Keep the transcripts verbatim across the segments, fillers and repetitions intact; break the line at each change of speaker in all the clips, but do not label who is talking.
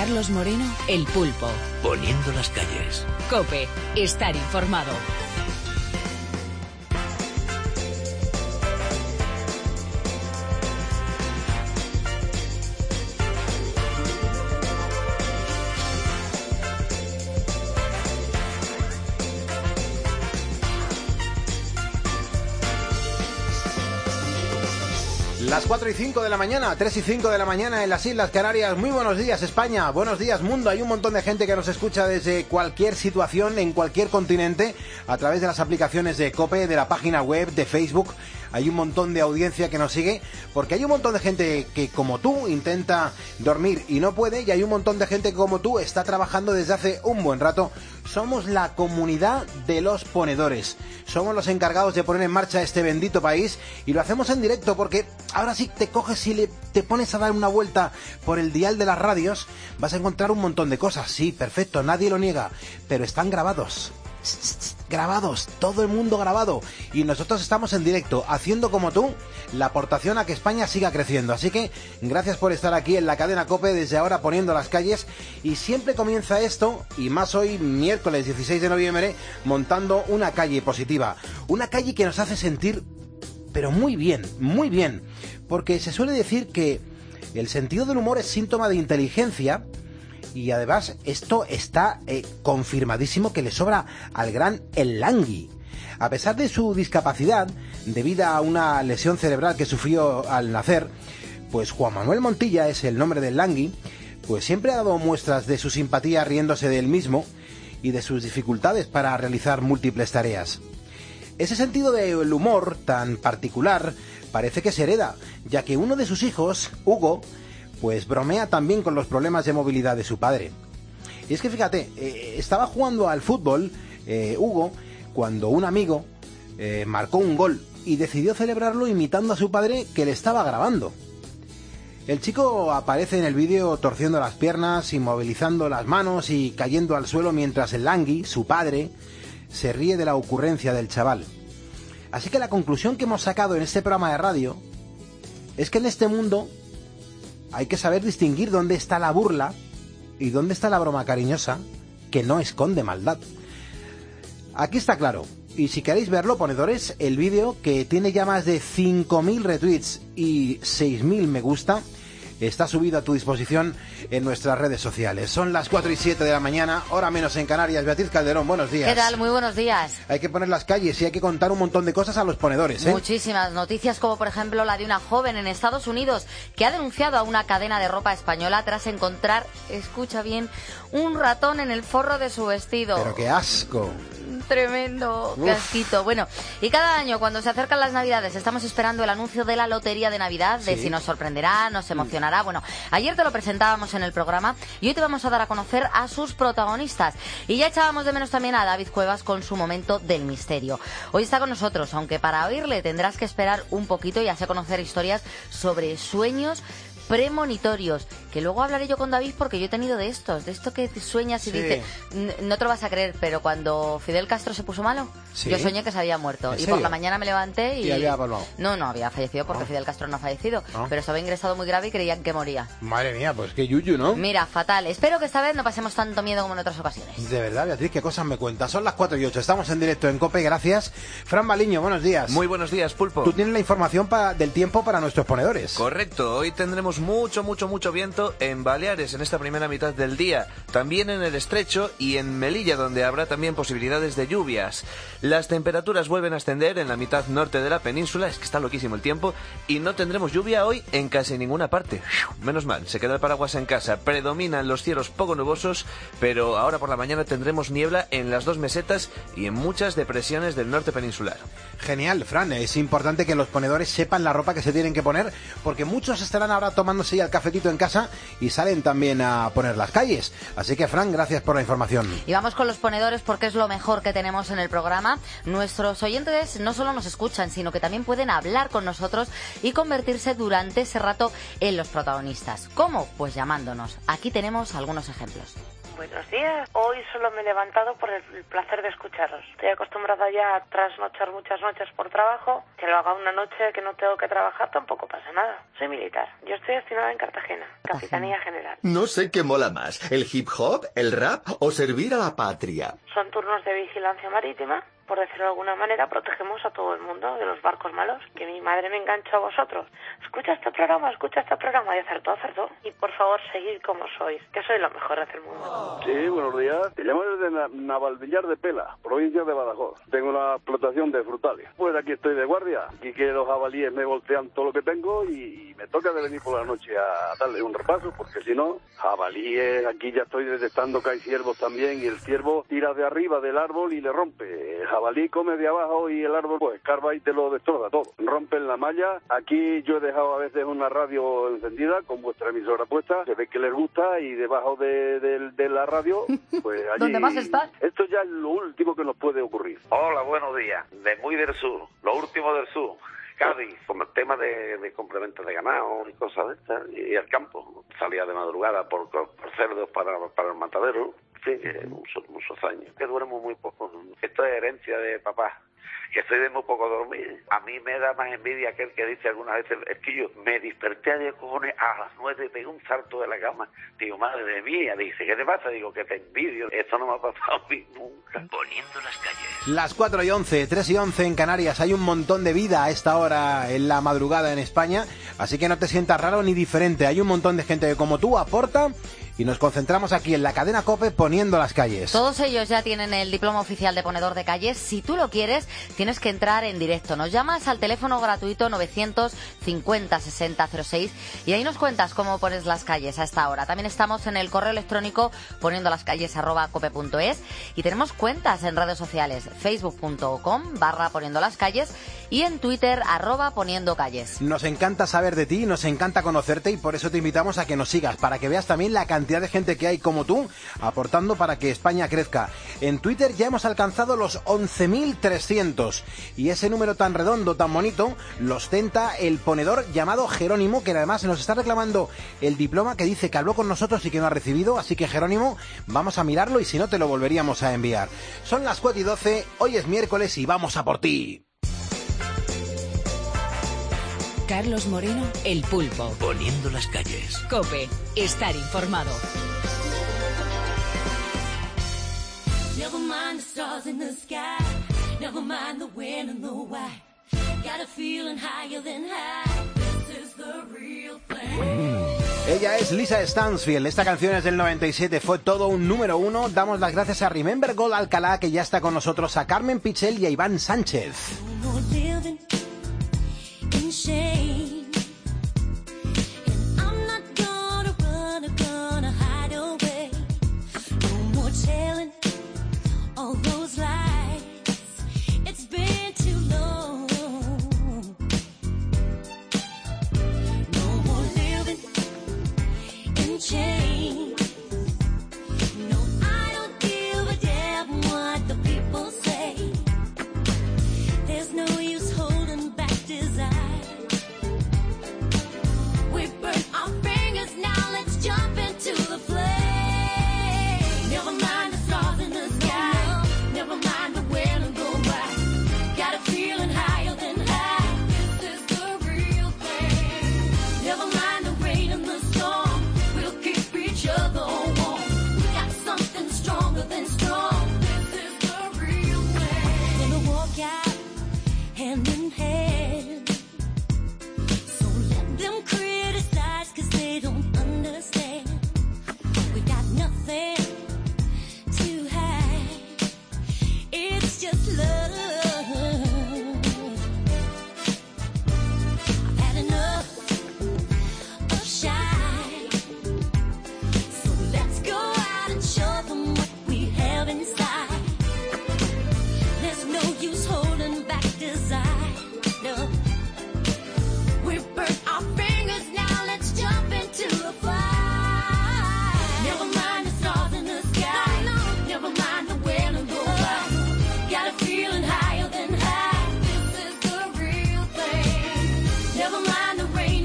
Carlos Moreno, El Pulpo.
Poniendo las calles.
COPE, estar informado.
Las cuatro y cinco de la mañana, tres y cinco de la mañana en las Islas Canarias. Muy buenos días, España. Buenos días, mundo. Hay un montón de gente que nos escucha desde cualquier situación, en cualquier continente, a través de las aplicaciones de COPE, de la página web, de Facebook. Hay un montón de audiencia que nos sigue, porque hay un montón de gente que, como tú, intenta dormir y no puede, y hay un montón de gente que, como tú, está trabajando desde hace un buen rato. Somos la comunidad de los ponedores. Somos los encargados de poner en marcha este bendito país, y lo hacemos en directo, porque ahora sí te coges y le, te pones a dar una vuelta por el dial de las radios, vas a encontrar un montón de cosas. Sí, perfecto, nadie lo niega, pero están grabados. Grabados, todo el mundo grabado, y nosotros estamos en directo haciendo, como tú, la aportación a que España siga creciendo. Así que gracias por estar aquí en la cadena COPE desde ahora, poniendo las calles. Y siempre comienza esto, y más hoy, miércoles dieciséis de noviembre, montando una calle positiva, una calle que nos hace sentir, pero muy bien, muy bien, porque se suele decir que el sentido del humor es síntoma de inteligencia. Y además esto está eh, confirmadísimo que le sobra al gran El Langui. A pesar de su discapacidad, debido a una lesión cerebral que sufrió al nacer, pues Juan Manuel Montilla es el nombre del Langui, pues siempre ha dado muestras de su simpatía riéndose de él mismo y de sus dificultades para realizar múltiples tareas. Ese sentido del humor tan particular parece que se hereda, ya que uno de sus hijos, Hugo, pues bromea también con los problemas de movilidad de su padre. Y es que fíjate, eh, estaba jugando al fútbol, eh, Hugo, cuando un amigo eh, marcó un gol y decidió celebrarlo imitando a su padre, que le estaba grabando. El chico aparece en el vídeo torciendo las piernas, inmovilizando las manos y cayendo al suelo, mientras el Langui, su padre, se ríe de la ocurrencia del chaval. Así que la conclusión que hemos sacado en este programa de radio es que en este mundo hay que saber distinguir dónde está la burla y dónde está la broma cariñosa que no esconde maldad. Aquí está claro. Y si queréis verlo, ponedores, el vídeo, que tiene ya más de cinco mil retweets y seis mil me gusta, está subido a tu disposición en nuestras redes sociales. Son las cuatro y siete de la mañana, hora menos en Canarias. Beatriz Calderón, buenos días.
¿Qué tal? Muy buenos días.
Hay que poner las calles y hay que contar un montón de cosas a los ponedores, ¿eh?
Muchísimas noticias, como por ejemplo la de una joven en Estados Unidos que ha denunciado a una cadena de ropa española tras encontrar, escucha bien, un ratón en el forro de su vestido.
Pero qué asco.
Tremendo, qué asquito. Bueno, y cada año cuando se acercan las Navidades estamos esperando el anuncio de la lotería de Navidad, de sí. Si nos sorprenderá, nos emocionará. Bueno, ayer te lo presentábamos en el programa y hoy te vamos a dar a conocer a sus protagonistas. Y ya echábamos de menos también a David Cuevas con su momento del misterio. Hoy está con nosotros, aunque para oírle tendrás que esperar un poquito y así conocer historias sobre sueños premonitorios, que luego hablaré yo con David, porque yo he tenido de estos, de esto que sueñas y sí. dices, no te lo vas a creer, pero cuando Fidel Castro se puso malo, sí. yo soñé que se había muerto y por la mañana me levanté y...
¿Y había volado?
No, no había fallecido, porque oh. Fidel Castro no ha fallecido, oh. pero estaba ingresado muy grave y creían que moría.
Madre mía, pues qué yuyu, ¿no?
Mira, fatal. Espero que esta vez no pasemos tanto miedo como en otras ocasiones.
De verdad, Beatriz, qué cosas me cuentas. Son las cuatro y ocho, estamos en directo en COPE, gracias. Fran Baliño, buenos días.
Muy buenos días, Pulpo.
Tú tienes la información pa- del tiempo para nuestros ponedores.
Correcto, hoy tendremos mucho, mucho, mucho viento en Baleares en esta primera mitad del día, también en el Estrecho y en Melilla, donde habrá también posibilidades de lluvias. Las temperaturas vuelven a ascender en la mitad norte de la península, es que está loquísimo el tiempo, y no tendremos lluvia hoy en casi ninguna parte. Menos mal, se queda el paraguas en casa, predominan los cielos poco nubosos, pero ahora por la mañana tendremos niebla en las dos mesetas y en muchas depresiones del norte peninsular.
Genial, Fran, es importante que los ponedores sepan la ropa que se tienen que poner, porque muchos estarán ahora tomándose ya el cafetito en casa y salen también a poner las calles. Así que, Fran, gracias por la información.
Y vamos con los ponedores, porque es lo mejor que tenemos en el programa. Nuestros oyentes no solo nos escuchan, sino que también pueden hablar con nosotros y convertirse durante ese rato en los protagonistas. ¿Cómo? Pues llamándonos. Aquí tenemos algunos ejemplos.
Buenos días. Hoy solo me he levantado por el placer de escucharos. Estoy acostumbrada ya a trasnochar muchas noches por trabajo. Que lo haga una noche que no tengo que trabajar tampoco pasa nada. Soy militar. Yo estoy destinada en Cartagena, Capitanía General.
No sé qué mola más, el hip hop, el rap o servir a la patria.
Son turnos de vigilancia marítima. Por decirlo de alguna manera, protegemos a todo el mundo de los barcos malos. Que mi madre me enganchó a vosotros. Escucha este programa, escucha este programa. Y acertó, acertó. Y por favor, seguid como sois, que sois lo mejor del mundo.
Sí, buenos días. Te llamo desde Na- Navalvillar de Pela, provincia de Badajoz. Tengo una explotación de frutales. Pues aquí estoy de guardia. Aquí que los jabalíes me voltean todo lo que tengo y, y me toca de venir por la noche a darle un repaso, porque si no, jabalíes, aquí ya estoy detectando que hay ciervos también y el ciervo tira de arriba del árbol y le rompe. El jabalí come de abajo y el árbol pues escarba y te lo destroza todo. Rompen la malla. Aquí yo he dejado a veces una radio encendida con vuestra emisora puesta. Se ve que les gusta y debajo de, de, de la radio, pues allí...
¿Dónde más estás?
Esto ya es lo último que nos puede ocurrir.
Hola, buenos días. De muy del sur, lo último del sur. Cádiz, con el tema de, de complementos de ganado y cosas de estas, y, y el campo. Salía de madrugada por, por cerdos para, para el matadero. Sí, que muchos, muchos años. Que duermo muy poco. Esto es herencia de papá. Que estoy de muy poco dormir. A mí me da más envidia aquel que dice algunas veces, es que yo me desperté de cojones a las nueve, pegué un salto de la cama. Digo, madre mía, dice, ¿qué te pasa? Digo, que te envidio. Esto no me ha pasado a mí nunca.
Poniendo las calles.
Las cuatro y once, tres y once en Canarias. Hay un montón de vida a esta hora en la madrugada en España, así que no te sientas raro ni diferente. Hay un montón de gente que como tú aporta y nos concentramos aquí en la cadena COPE poniendo las calles.
Todos ellos ya tienen el diploma oficial de ponedor de calles. Si tú lo quieres, tienes que entrar en directo. Nos llamas al teléfono gratuito novecientos cincuenta sesenta cero seis y ahí nos cuentas cómo pones las calles a esta hora. También estamos en el correo electrónico poniendo las calles arroba cope punto es y tenemos cuentas en redes sociales, facebook punto com barra poniendo las calles y en Twitter arroba poniendo calles.
Nos encanta saber de ti, nos encanta conocerte y por eso te invitamos a que nos sigas, para que veas también la cantidad de gente que hay como tú aportando para que España crezca. En Twitter ya hemos alcanzado los once mil trescientos y ese número tan redondo, tan bonito, lo ostenta el ponedor llamado Jerónimo, que además nos está reclamando el diploma, que dice que habló con nosotros y que no ha recibido, así que Jerónimo, vamos a mirarlo y si no te lo volveríamos a enviar. Son las cuatro y doce, hoy es miércoles y vamos a por ti.
Carlos Moreno, El Pulpo.
Poniendo las calles.
COPE, estar informado.
Never mind the stars in the sky. Never mind the when and the why. Got a feeling higher than high. This is the real thing.
Ella es Lisa Stansfield. Esta canción es del noventa y siete, fue todo un número uno. Damos las gracias a Remember Gold Alcalá, que ya está con nosotros, a Carmen Pichel y a Iván Sánchez.
Shame. And I'm not gonna run or gonna hide away. No more telling all those lies. It's been too long. No more living in chains. No, I don't give a damn what the people say. There's no use holding back desire.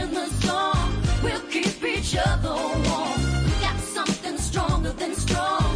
Each other warm. We got something stronger than strong.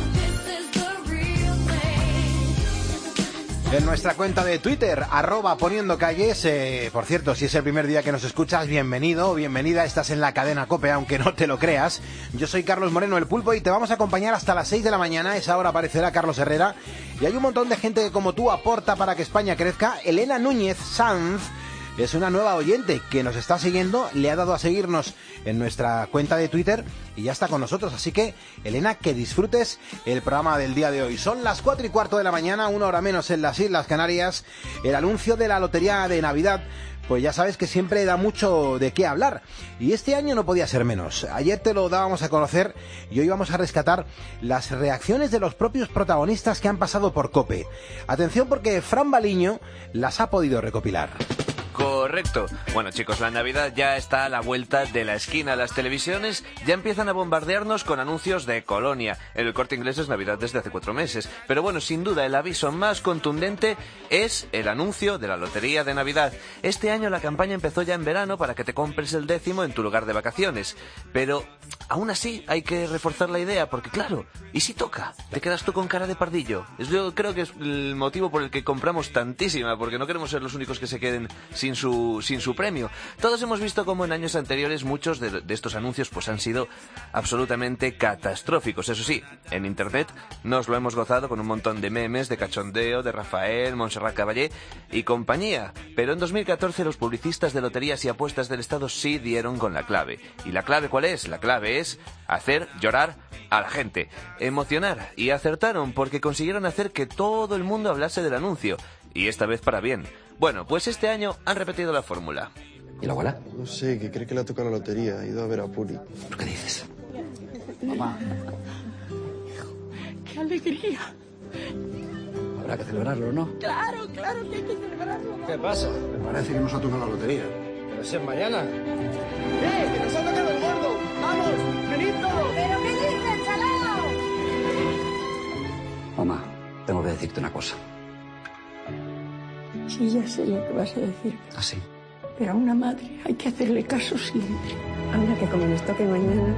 En nuestra cuenta de Twitter, arroba poniendo calles. Eh, por cierto, si es el primer día que nos escuchas, bienvenido o bienvenida. Estás en la cadena COPE, aunque no te lo creas. Yo soy Carlos Moreno, el Pulpo, y te vamos a acompañar hasta las seis de la mañana. A esa hora aparecerá Carlos Herrera. Y hay un montón de gente que, como tú, aporta para que España crezca. Elena Núñez Sanz es una nueva oyente que nos está siguiendo, le ha dado a seguirnos en nuestra cuenta de Twitter y ya está con nosotros. Así que, Elena, que disfrutes el programa del día de hoy. Son las cuatro y cuarto de la mañana, una hora menos en las Islas Canarias. El anuncio de la Lotería de Navidad, pues ya sabes que siempre da mucho de qué hablar. Y este año no podía ser menos. Ayer te lo dábamos a conocer y hoy vamos a rescatar las reacciones de los propios protagonistas que han pasado por COPE. Atención, porque Fran Baliño las ha podido recopilar.
Correcto. Bueno, chicos, la Navidad ya está a la vuelta de la esquina. Las televisiones ya empiezan a bombardearnos con anuncios de Colonia. En el Corte Inglés es Navidad desde hace cuatro meses. Pero bueno, sin duda, el aviso más contundente es el anuncio de la Lotería de Navidad. Este año la campaña empezó ya en verano para que te compres el décimo en tu lugar de vacaciones. Pero aún así hay que reforzar la idea, porque claro, ¿y si toca? Te quedas tú con cara de pardillo. Yo creo que es el motivo por el que compramos tantísima, porque no queremos ser los únicos que se queden sin su, sin su premio. Todos hemos visto cómo en años anteriores muchos de, de estos anuncios pues han sido absolutamente catastróficos. Eso sí, en internet nos lo hemos gozado con un montón de memes, de cachondeo, de Rafael, Montserrat Caballé y compañía. Pero en dos mil catorce los publicistas de loterías y apuestas del Estado sí dieron con la clave. ¿Y la clave cuál es? La clave es hacer llorar a la gente, emocionar, y acertaron porque consiguieron hacer que todo el mundo hablase del anuncio, y esta vez para bien. Bueno, pues este año han repetido la fórmula.
¿Y la abuela?
No sé, que cree que le ha tocado la lotería, ha ido a ver a Puri.
¿Pero qué dices?
Mamá. ¡Qué alegría!
Habrá que celebrarlo, ¿no?
Claro, claro que hay que celebrarlo.
¿Qué pasa?
Me parece que nos ha tocado la lotería.
Pero si es mañana.
¡Eh, que nos ha tocado el gordo! ¡Vamos, venid todos! ¿Pero qué dices, chalao?
Mamá, tengo que decirte una cosa.
Sí, ya sé lo que vas a decir.
¿Ah, sí?
Pero a una madre hay que hacerle caso siempre. Anda, que como nos toque mañana...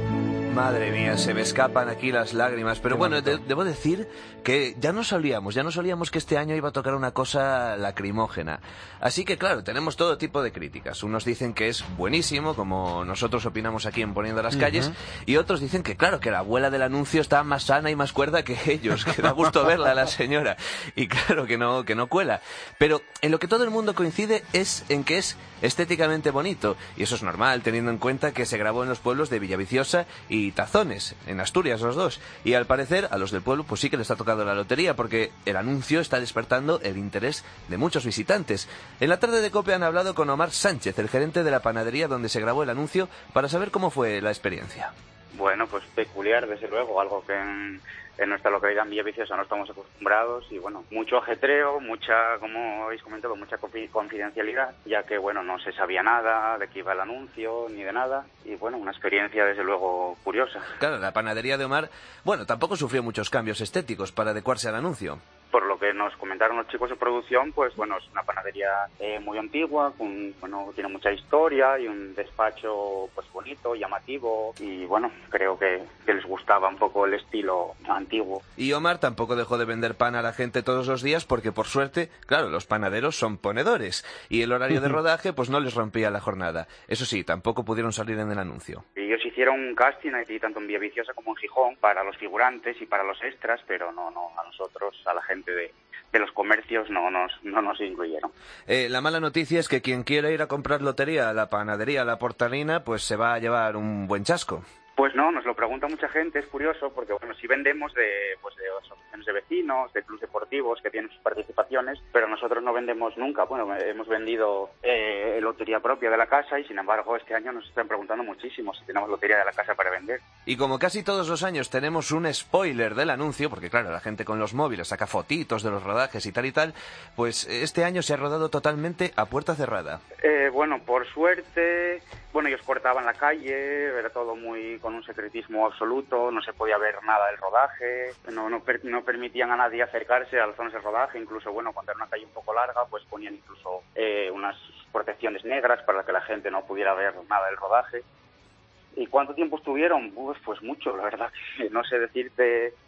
Madre mía, se me escapan aquí las lágrimas. Pero bueno, de, debo decir que ya no solíamos, ya no solíamos que este año iba a tocar una cosa lacrimógena. Así que claro, tenemos todo tipo de críticas. Unos dicen que es buenísimo, como nosotros opinamos aquí en Poniendo las Calles, uh-huh. Y otros dicen que claro, que la abuela del anuncio está más sana y más cuerda que ellos, que da gusto verla a la señora. Y claro, que no, que no cuela. Pero en lo que todo el mundo coincide es en que es estéticamente bonito. Y eso es normal, teniendo en cuenta que se grabó en los pueblos de Villaviciosa y y Tazones, en Asturias los dos, y al parecer a los del pueblo pues sí que les ha tocado la lotería, porque el anuncio está despertando el interés de muchos visitantes. En la tarde de COPE han hablado con Omar Sánchez, el gerente de la panadería donde se grabó el anuncio, para saber cómo fue la experiencia.
Bueno, pues peculiar, desde luego, algo que en, en nuestra localidad en Villaviciosa no estamos acostumbrados, y bueno, mucho ajetreo, mucha, como habéis comentado, mucha confidencialidad, ya que bueno, no se sabía nada de qué iba el anuncio, ni de nada, y bueno, una experiencia desde luego curiosa.
Claro, la panadería de Omar, bueno, tampoco sufrió muchos cambios estéticos para adecuarse al anuncio.
Por lo que nos comentaron los chicos de producción, pues bueno, es una panadería eh, muy antigua, con, bueno, tiene mucha historia y un despacho pues bonito, llamativo, y bueno, creo que, que les gustaba un poco el estilo antiguo.
Y Omar tampoco dejó de vender pan a la gente todos los días porque por suerte, claro, los panaderos son ponedores y el horario de rodaje pues no les rompía la jornada. Eso sí, tampoco pudieron salir en el anuncio.
Ellos hicieron un casting aquí tanto en Villaviciosa como en Gijón para los figurantes y para los extras, pero no, no, a nosotros, a la gente de, de los comercios no nos, no nos incluyeron.
Eh, la mala noticia es que quien quiera ir a comprar lotería a la panadería, a la Portalina, pues se va a llevar un buen chasco.
Pues no, nos lo pregunta mucha gente, es curioso, porque bueno, sí vendemos de, pues de asociaciones de vecinos, de clubes deportivos que tienen sus participaciones, pero nosotros no vendemos nunca. Bueno, hemos vendido eh, lotería propia de la casa y sin embargo este año nos están preguntando muchísimo si tenemos lotería de la casa para vender.
Y como casi todos los años tenemos un spoiler del anuncio, porque claro, la gente con los móviles saca fotitos de los rodajes y tal y tal, pues este año se ha rodado totalmente a puerta cerrada.
Eh, bueno, por suerte, bueno, ellos cortaban la calle, era todo muy con un secretismo absoluto, no se podía ver nada del rodaje, no, no, per, no permitían a nadie acercarse a las zonas de rodaje, incluso bueno, cuando era una calle un poco larga, pues ponían incluso eh, unas protecciones negras para que la gente no pudiera ver nada del rodaje. ¿Y cuánto tiempo estuvieron? Pues, pues mucho, la verdad que no sé decirte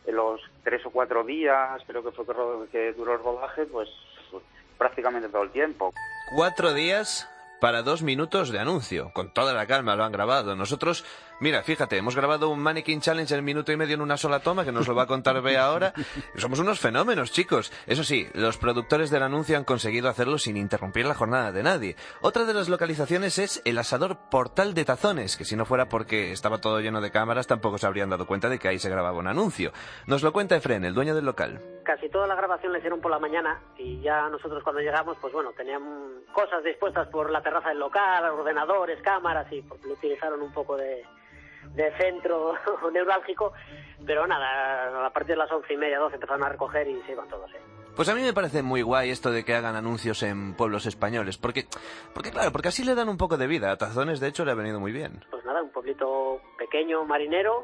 en los tres o cuatro días, creo que fue que, ro- que duró el rodaje, pues, pues prácticamente todo el tiempo.
Cuatro días para dos minutos de anuncio. Con toda la calma lo han grabado. Nosotros, mira, fíjate, hemos grabado un Mannequin Challenge en minuto y medio en una sola toma, que nos lo va a contar Bea ahora. Somos unos fenómenos, chicos. Eso sí, los productores del anuncio han conseguido hacerlo sin interrumpir la jornada de nadie. Otra de las localizaciones es el asador Portal de Tazones, que si no fuera porque estaba todo lleno de cámaras, tampoco se habrían dado cuenta de que ahí se grababa un anuncio. Nos lo cuenta Efren, el dueño del local.
Casi toda la grabación la hicieron por la mañana y ya nosotros cuando llegamos, pues bueno, tenían cosas dispuestas por la terraza del local, ordenadores, cámaras, y porque lo utilizaron un poco de, de centro neurálgico, pero nada, a partir de las once y media, doce empezaron a recoger y se iban todos, ¿eh?
Pues a mí me parece muy guay esto de que hagan anuncios en pueblos españoles, porque, porque claro, porque así le dan un poco de vida. A Tazones, de hecho, le ha venido muy bien.
Pues nada, un pueblito pequeño, marinero,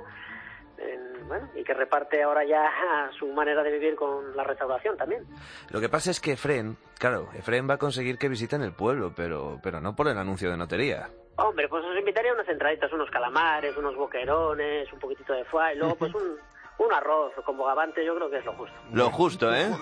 en, bueno, y que reparte ahora ya su manera de vivir con la restauración también.
Lo que pasa es que Efren, claro, Efren va a conseguir que visiten el pueblo, pero, pero no por el anuncio de notería.
Hombre, pues os invitaría a unas entraditas, unos calamares, unos boquerones, un poquitito de foie, y luego pues un... un arroz con bogavante, yo creo que es lo justo.
Lo justo, ¿eh?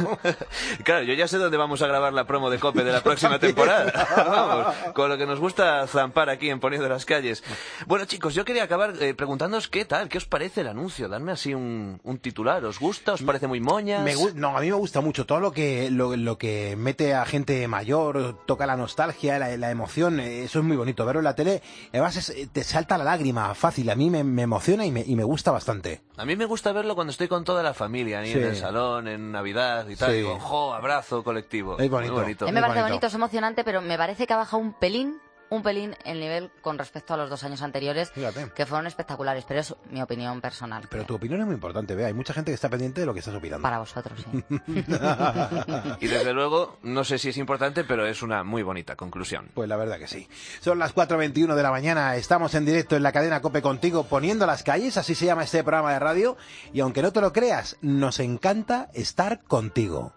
Claro, yo ya sé dónde vamos a grabar la promo de COPE de la próxima temporada. Vamos, con lo que nos gusta zampar aquí en Poniendo las Calles. Bueno, chicos, yo quería acabar eh, preguntándoos qué tal, qué os parece el anuncio. Dadme así un, un titular. ¿Os gusta? ¿Os parece muy moñas?
Me gu- no, a mí me gusta mucho todo lo que lo, lo que mete a gente mayor, toca la nostalgia, la, la emoción. eh, Eso es muy bonito. Verlo en la tele, además es- te salta la lágrima fácil. A mí me, me emociona y me, y me gusta bastante.
A mí me gusta verlo cuando estoy con toda la familia, ni
Sí.
en el salón, en Navidad y tal.
Sí.
Digo, jo, abrazo colectivo.
Es bonito.
Muy bonito.
A mí me parece bonito, es emocionante, pero me parece que ha bajado un pelín, un pelín el nivel con respecto a los dos años anteriores,
Fíjate.
que fueron espectaculares, pero es mi opinión personal.
Pero tu opinión es muy importante, Bea. Hay mucha gente que está pendiente de lo que estás opinando.
Para vosotros, sí.
Y desde luego, no sé si es importante, pero es una muy bonita conclusión.
Pues la verdad que sí. Son las cuatro veintiuno de la mañana, estamos en directo en la cadena COPE contigo, Poniendo las Calles, así se llama este programa de radio, y aunque no te lo creas, nos encanta estar contigo.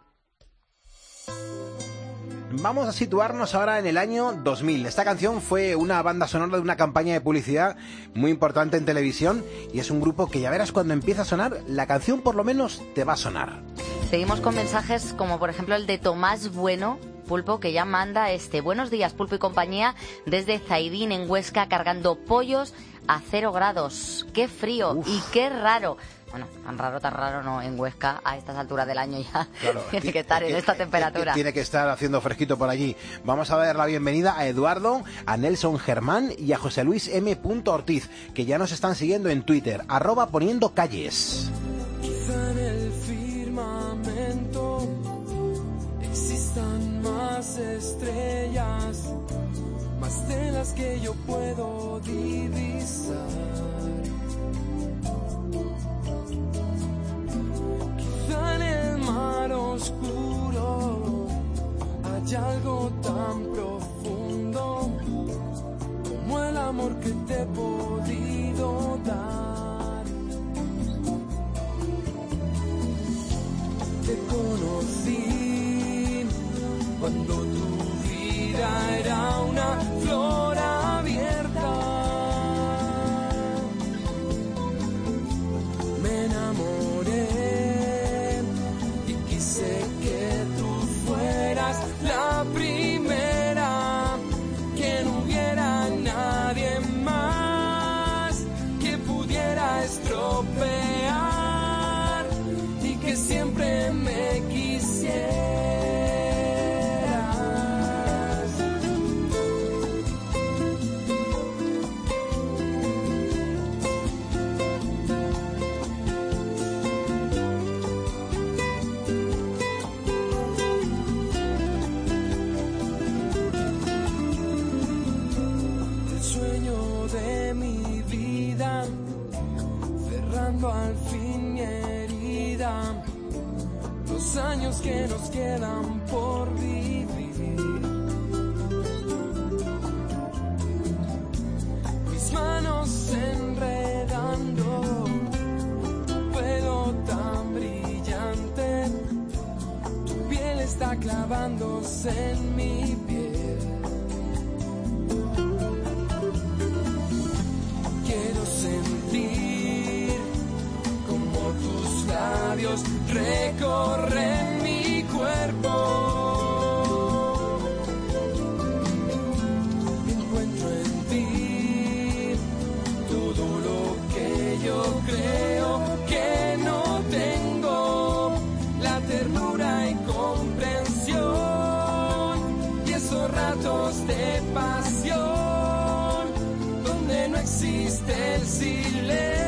Vamos a situarnos ahora en el año dos mil. Esta canción fue una banda sonora de una campaña de publicidad muy importante en televisión, y es un grupo que ya verás cuando empieza a sonar, la canción por lo menos te va a sonar.
Seguimos con mensajes como por ejemplo el de Tomás Bueno, Pulpo, que ya manda este: buenos días, Pulpo y compañía, desde Zaidín en Huesca, cargando pollos a cero grados. ¡Qué frío!
Uf.
Y qué raro. Bueno, tan raro, tan raro no, en Huesca a estas alturas del año ya
Claro,
tiene que estar en esta temperatura.
Tiene que estar haciendo fresquito por allí. Vamos a dar la bienvenida a Eduardo, a Nelson Germán y a José Luis M. Ortiz, que ya nos están siguiendo en Twitter, arroba Poniendo Calles.
Quizá en el firmamento existan más estrellas, más de las que yo puedo divisar. Quizá en el mar oscuro hay algo tan profundo como el amor que te he podido dar. Te conocí cuando tu vida era una flor abierta. Me enamoré y quise que tú fueras la primera, que no hubiera nadie más que pudiera estropear y que siempre me quisieras. El sueño de mi vida, cerrando al fin mi herida, los años que nos quedan por vivir. Mis manos enredando tu pelo tan brillante, tu piel está clavándose en mi piel. Quiero sentir como tus latidos recorren mi cuerpo. Encuentro en ti todo lo que yo creo que no tengo, la ternura y comprensión y esos ratos de pasión donde no existe el silencio.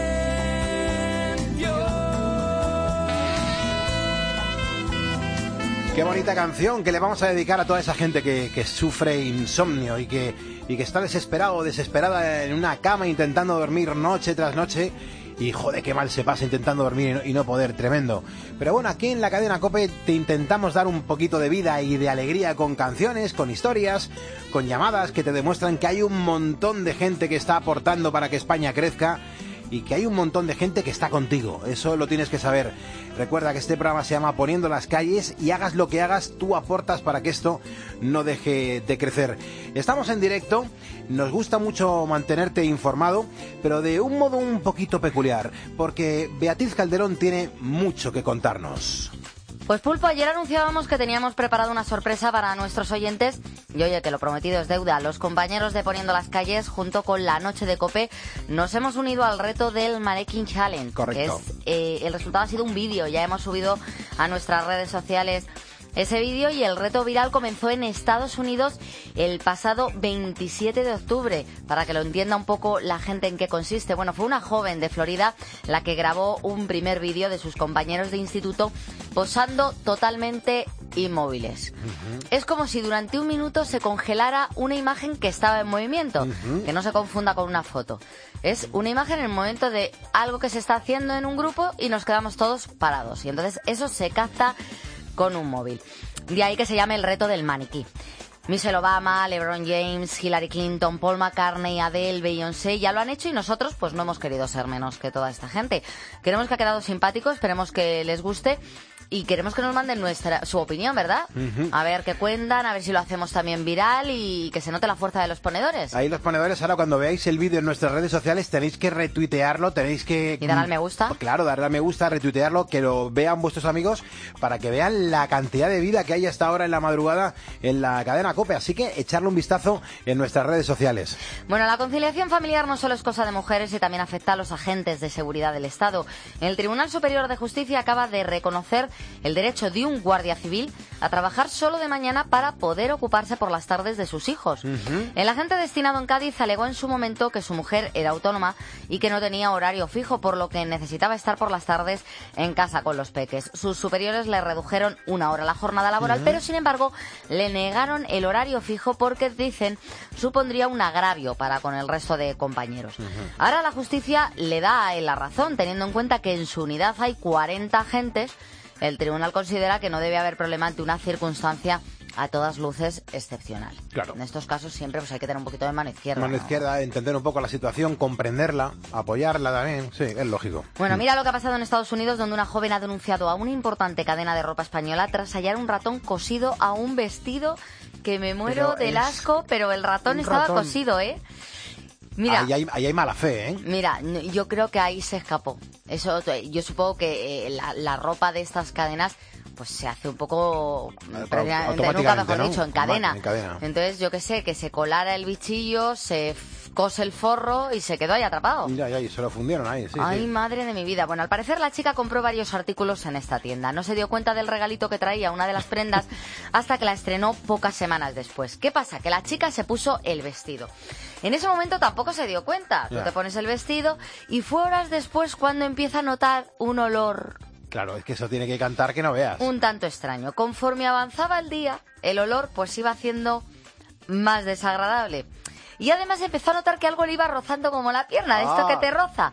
Qué bonita canción que le vamos a dedicar a toda esa gente que, que sufre insomnio y que, y que está desesperado o desesperada en una cama intentando dormir noche tras noche. Y joder, qué mal se pasa intentando dormir y no, y no poder, tremendo. Pero bueno, aquí en la cadena COPE te intentamos dar un poquito de vida y de alegría con canciones, con historias, con llamadas que te demuestran que hay un montón de gente que está aportando para que España crezca y que hay un montón de gente que está contigo. Eso lo tienes que saber. Recuerda que este programa se llama Poniendo las Calles y hagas lo que hagas, tú aportas para que esto no deje de crecer. Estamos en directo, nos gusta mucho mantenerte informado, pero de un modo un poquito peculiar, porque Beatriz Calderón tiene mucho que contarnos.
Pues Pulpo, ayer anunciábamos que teníamos preparado una sorpresa para nuestros oyentes y oye, que lo prometido es deuda. Los compañeros de Poniendo las Calles, junto con la Noche de Cope, nos hemos unido al reto del Mannequin Challenge.
Correcto.
Que es, eh, el resultado ha sido un vídeo, ya hemos subido a nuestras redes sociales ese vídeo y el reto viral comenzó en Estados Unidos el pasado veintisiete de octubre. Para que lo entienda un poco la gente en qué consiste. Bueno, fue una joven de Florida la que grabó un primer vídeo de sus compañeros de instituto posando totalmente inmóviles. Uh-huh. Es como si durante un minuto se congelara una imagen que estaba en movimiento. Uh-huh. Que no se confunda con una foto. Es una imagen en el momento de algo que se está haciendo en un grupo y nos quedamos todos parados. Y entonces eso se capta con un móvil. De ahí que se llame el reto del maniquí. Michelle Obama, LeBron James, Hillary Clinton, Paul McCartney, Adele, Beyoncé ya lo han hecho y nosotros pues no hemos querido ser menos que toda esta gente. Queremos que ha quedado simpático, esperemos que les guste y queremos que nos manden nuestra su opinión, ¿verdad? Uh-huh. A ver qué cuentan, a ver si lo hacemos también viral y que se note la fuerza de los ponedores.
Ahí los ponedores, ahora cuando veáis el vídeo en nuestras redes sociales tenéis que retuitearlo, tenéis que...
Y dar al me gusta.
Claro, darle al me gusta, retuitearlo, que lo vean vuestros amigos para que vean la cantidad de vida que hay hasta ahora en la madrugada en la cadena COPE. Así que echarle un vistazo en nuestras redes sociales.
Bueno, la conciliación familiar no solo es cosa de mujeres y también afecta a los agentes de seguridad del Estado. El Tribunal Superior de Justicia acaba de reconocer el derecho de un guardia civil a trabajar solo de mañana para poder ocuparse por las tardes de sus hijos. Uh-huh. El agente destinado en Cádiz alegó en su momento que su mujer era autónoma y que no tenía horario fijo, por lo que necesitaba estar por las tardes en casa con los peques. Sus superiores le redujeron una hora la jornada laboral, uh-huh. pero sin embargo le negaron el horario fijo porque, dicen, supondría un agravio para con el resto de compañeros. Uh-huh. Ahora la justicia le da a él la razón, teniendo en cuenta que en su unidad hay cuarenta agentes. El tribunal considera que no debe haber problema ante una circunstancia a todas luces excepcional.
Claro.
En estos casos siempre pues hay que tener un poquito de mano izquierda.
Mano
¿no?
izquierda, entender un poco la situación, comprenderla, apoyarla también, sí, es lógico.
Bueno, mira lo que ha pasado en Estados Unidos, donde una joven ha denunciado a una importante cadena de ropa española tras hallar un ratón cosido a un vestido, que me muero
Pero
del
es
asco, pero el ratón estaba
ratón.
cosido, ¿eh? Mira,
ahí hay, ahí hay mala fe, ¿eh?
Mira, yo creo que ahí se escapó. Eso, yo supongo que eh, la, la ropa de estas cadenas pues se hace un poco,
automáticamente,
nunca mejor
¿no?
dicho, en cadena.
En cadena.
Entonces, yo qué sé, que se colara el bichillo, se f- cose el forro y se quedó ahí atrapado.
Ya, ya, y se lo fundieron ahí, sí.
Ay,
sí.
madre de mi vida. Bueno, al parecer la chica compró varios artículos en esta tienda. No se dio cuenta del regalito que traía una de las prendas hasta que la estrenó pocas semanas después. ¿Qué pasa? Que la chica se puso el vestido. En ese momento tampoco se dio cuenta.
Ya.
Tú te pones el vestido y fue horas después cuando empieza a notar un olor...
Claro, es que eso tiene que cantar que no veas.
Un tanto extraño. Conforme avanzaba el día, el olor pues iba haciendo más desagradable. Y además empezó a notar que algo le iba rozando como la pierna, de esto
Ah.
que te roza.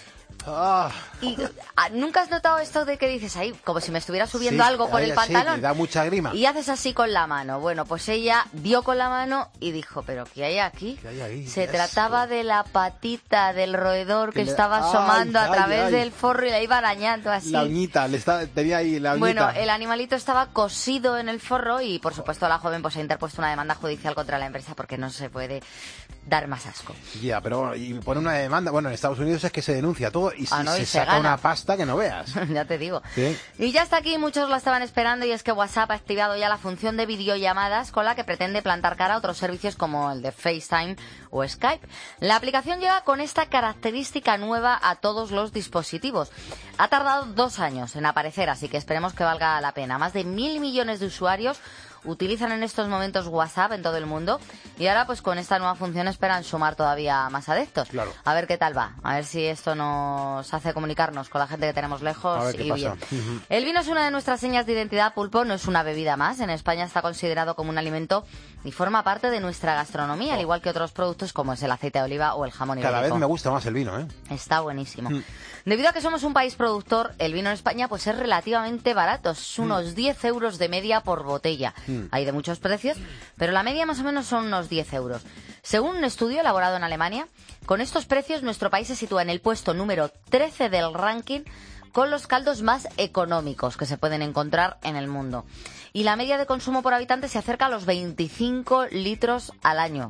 Ah.
Y ah, ¿nunca has notado esto de que dices ahí, como si me estuviera subiendo
Sí,
algo por
ahí,
el
sí,
pantalón?
que da mucha grima.
Y haces así con la mano. Bueno, pues ella dio con la mano y dijo, ¿pero qué hay aquí?
¿Qué hay ahí?
Se
Yes.
trataba de la patita del roedor que,
Que le-
estaba
Ay,
asomando a
ay,
través
ay.
del forro y la iba arañando así.
La uñita, le está, tenía ahí la uñita.
Bueno, el animalito estaba cosido en el forro y, por supuesto, la joven pues ha interpuesto una demanda judicial contra la empresa porque no se puede dar más asco.
Ya, pero y pone una demanda. Bueno, en Estados Unidos es que se denuncia todo y,
Ah,
se,
no, y
se
se
saca
gana.
una pasta que no veas.
Ya te digo.
¿Sí?
Y ya está aquí, muchos la estaban esperando, y es que WhatsApp ha activado ya la función de videollamadas con la que pretende plantar cara a otros servicios como el de FaceTime o Skype. La aplicación llega con esta característica nueva a todos los dispositivos. Ha tardado dos años en aparecer, así que esperemos que valga la pena. Más de mil millones de usuarios utilizan en estos momentos WhatsApp en todo el mundo, y ahora pues con esta nueva función esperan sumar todavía más adeptos.
Claro.
A ver qué tal va, a ver si esto nos hace comunicarnos con la gente que tenemos lejos
A ver qué
y
pasa.
bien.
Ujú.
El vino es una de nuestras señas de identidad, Pulpo, no es una bebida más. En España está considerado como un alimento y forma parte de nuestra gastronomía, al igual que otros productos como es el aceite de oliva o el jamón ibérico.
Cada vez me gusta más el vino, ¿eh?
Está buenísimo.
Mm.
Debido a que somos un país productor, el vino en España pues es relativamente barato, es unos diez euros de media por botella.
Mm.
Hay de muchos precios, pero la media más o menos son unos diez euros. Según un estudio elaborado en Alemania, con estos precios nuestro país se sitúa en el puesto número trece del ranking con los caldos más económicos que se pueden encontrar en el mundo. Y la media de consumo por habitante se acerca a los veinticinco litros al año.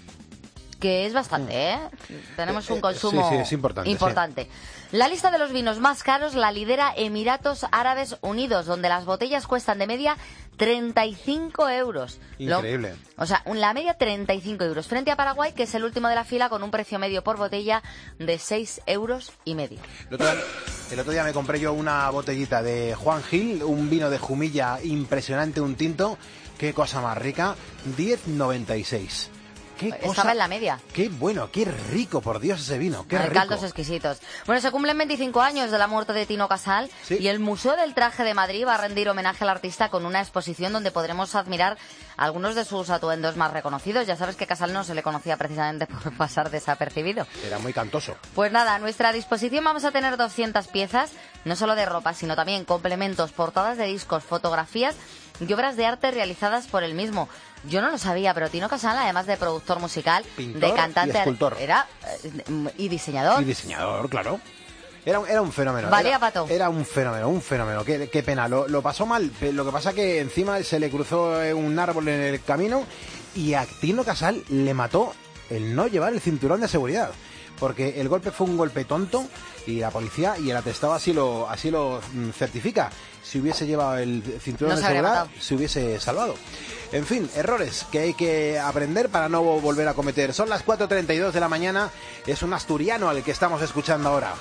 Que es bastante, ¿eh? Tenemos un consumo
Sí, sí, es importante,
importante. La lista de los vinos más caros la lidera Emiratos Árabes Unidos, donde las botellas cuestan de media treinta y cinco euros. Lo-
Increíble.
o sea, un- la media treinta y cinco euros. Frente a Paraguay, que es el último de la fila, con un precio medio por botella de seis euros y medio.
El otro, día, el otro día me compré yo una botellita de Juan Gil, un vino de Jumilla impresionante, un tinto. Qué cosa más rica. diez noventa y seis. Qué
Estaba
cosa,
en la media.
qué bueno, qué rico, por Dios, ese vino. Qué
Hay
rico.
caldos exquisitos. Bueno, se cumplen veinticinco años de la muerte de Tino Casal,
Sí.
y el Museo del Traje de Madrid va a rendir homenaje al artista con una exposición donde podremos admirar algunos de sus atuendos más reconocidos. Ya sabes que Casal no se le conocía precisamente por pasar desapercibido.
Era muy cantoso.
Pues nada, a nuestra disposición vamos a tener doscientas piezas, no solo de ropa, sino también complementos, portadas de discos, fotografías y obras de arte realizadas por él mismo. Yo no lo sabía, pero Tino Casal, además de productor musical,
Pintor
de cantante,
y escultor.
era eh, y diseñador.
Y diseñador, claro. Era, un- era un fenómeno.
Valía
era,
pato.
Era un fenómeno, un fenómeno. Qué, qué pena. Lo, lo pasó mal. Pe- Lo que pasa que encima se le cruzó eh, un árbol en el camino y a Tino Casal le mató el no llevar el cinturón de seguridad. Porque el golpe fue un golpe tonto y la policía y el atestado así lo, así lo mm, certifica. Si hubiese llevado el cinturón
No
de
se habría
seguridad,
matado.
se hubiese salvado. En fin, errores que hay que aprender para no volver a cometer. Son las cuatro treinta y dos de la mañana. Es un asturiano al que estamos escuchando ahora.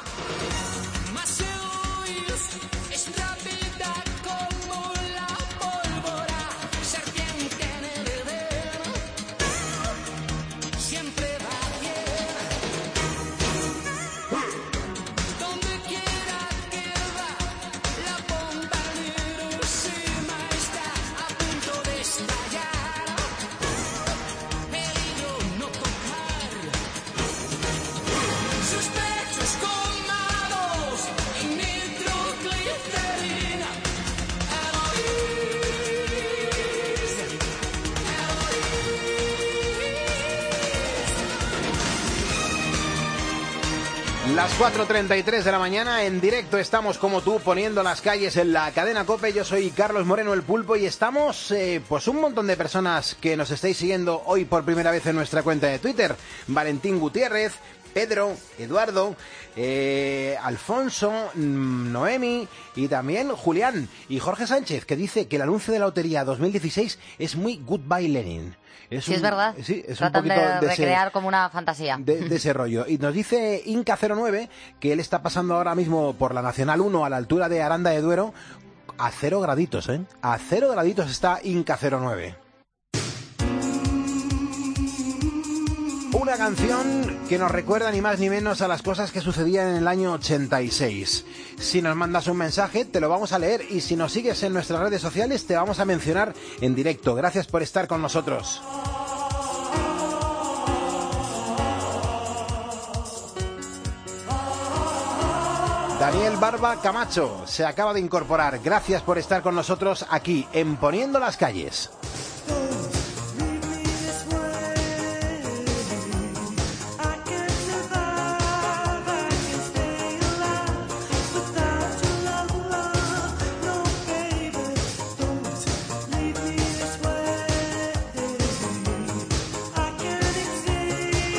Sus pechos colmados en nitroglicerina.
Las cuatro treinta y tres de la mañana, en directo estamos como tú, poniendo las calles en la cadena COPE. Yo soy Carlos Moreno, el Pulpo, y estamos, eh, pues un montón de personas que nos estáis siguiendo hoy por primera vez en nuestra cuenta de Twitter. Valentín Gutiérrez, Pedro, Eduardo, eh, Alfonso, mm, Noemi y también Julián y Jorge Sánchez, que dice que el anuncio de la lotería dos mil dieciséis es muy Goodbye Lenin. Es
Sí,
un-
es verdad.
Sí, es un
Tratan
poquito
de
de ese-
recrear como una fantasía.
de, de ese rollo. Y nos dice Inca cero nueve que él está pasando ahora mismo por la Nacional uno a la altura de Aranda de Duero a cero graditos, ¿eh? A cero graditos está Inca cero nueve. Una canción que nos recuerda ni más ni menos a las cosas que sucedían en el año ochenta y seis. Si nos mandas un mensaje, te lo vamos a leer, y si nos sigues en nuestras redes sociales, te vamos a mencionar en directo. Gracias por estar con nosotros. Daniel Barba Camacho se acaba de incorporar. Gracias por estar con nosotros aquí en Poniendo las Calles.
I can't exist.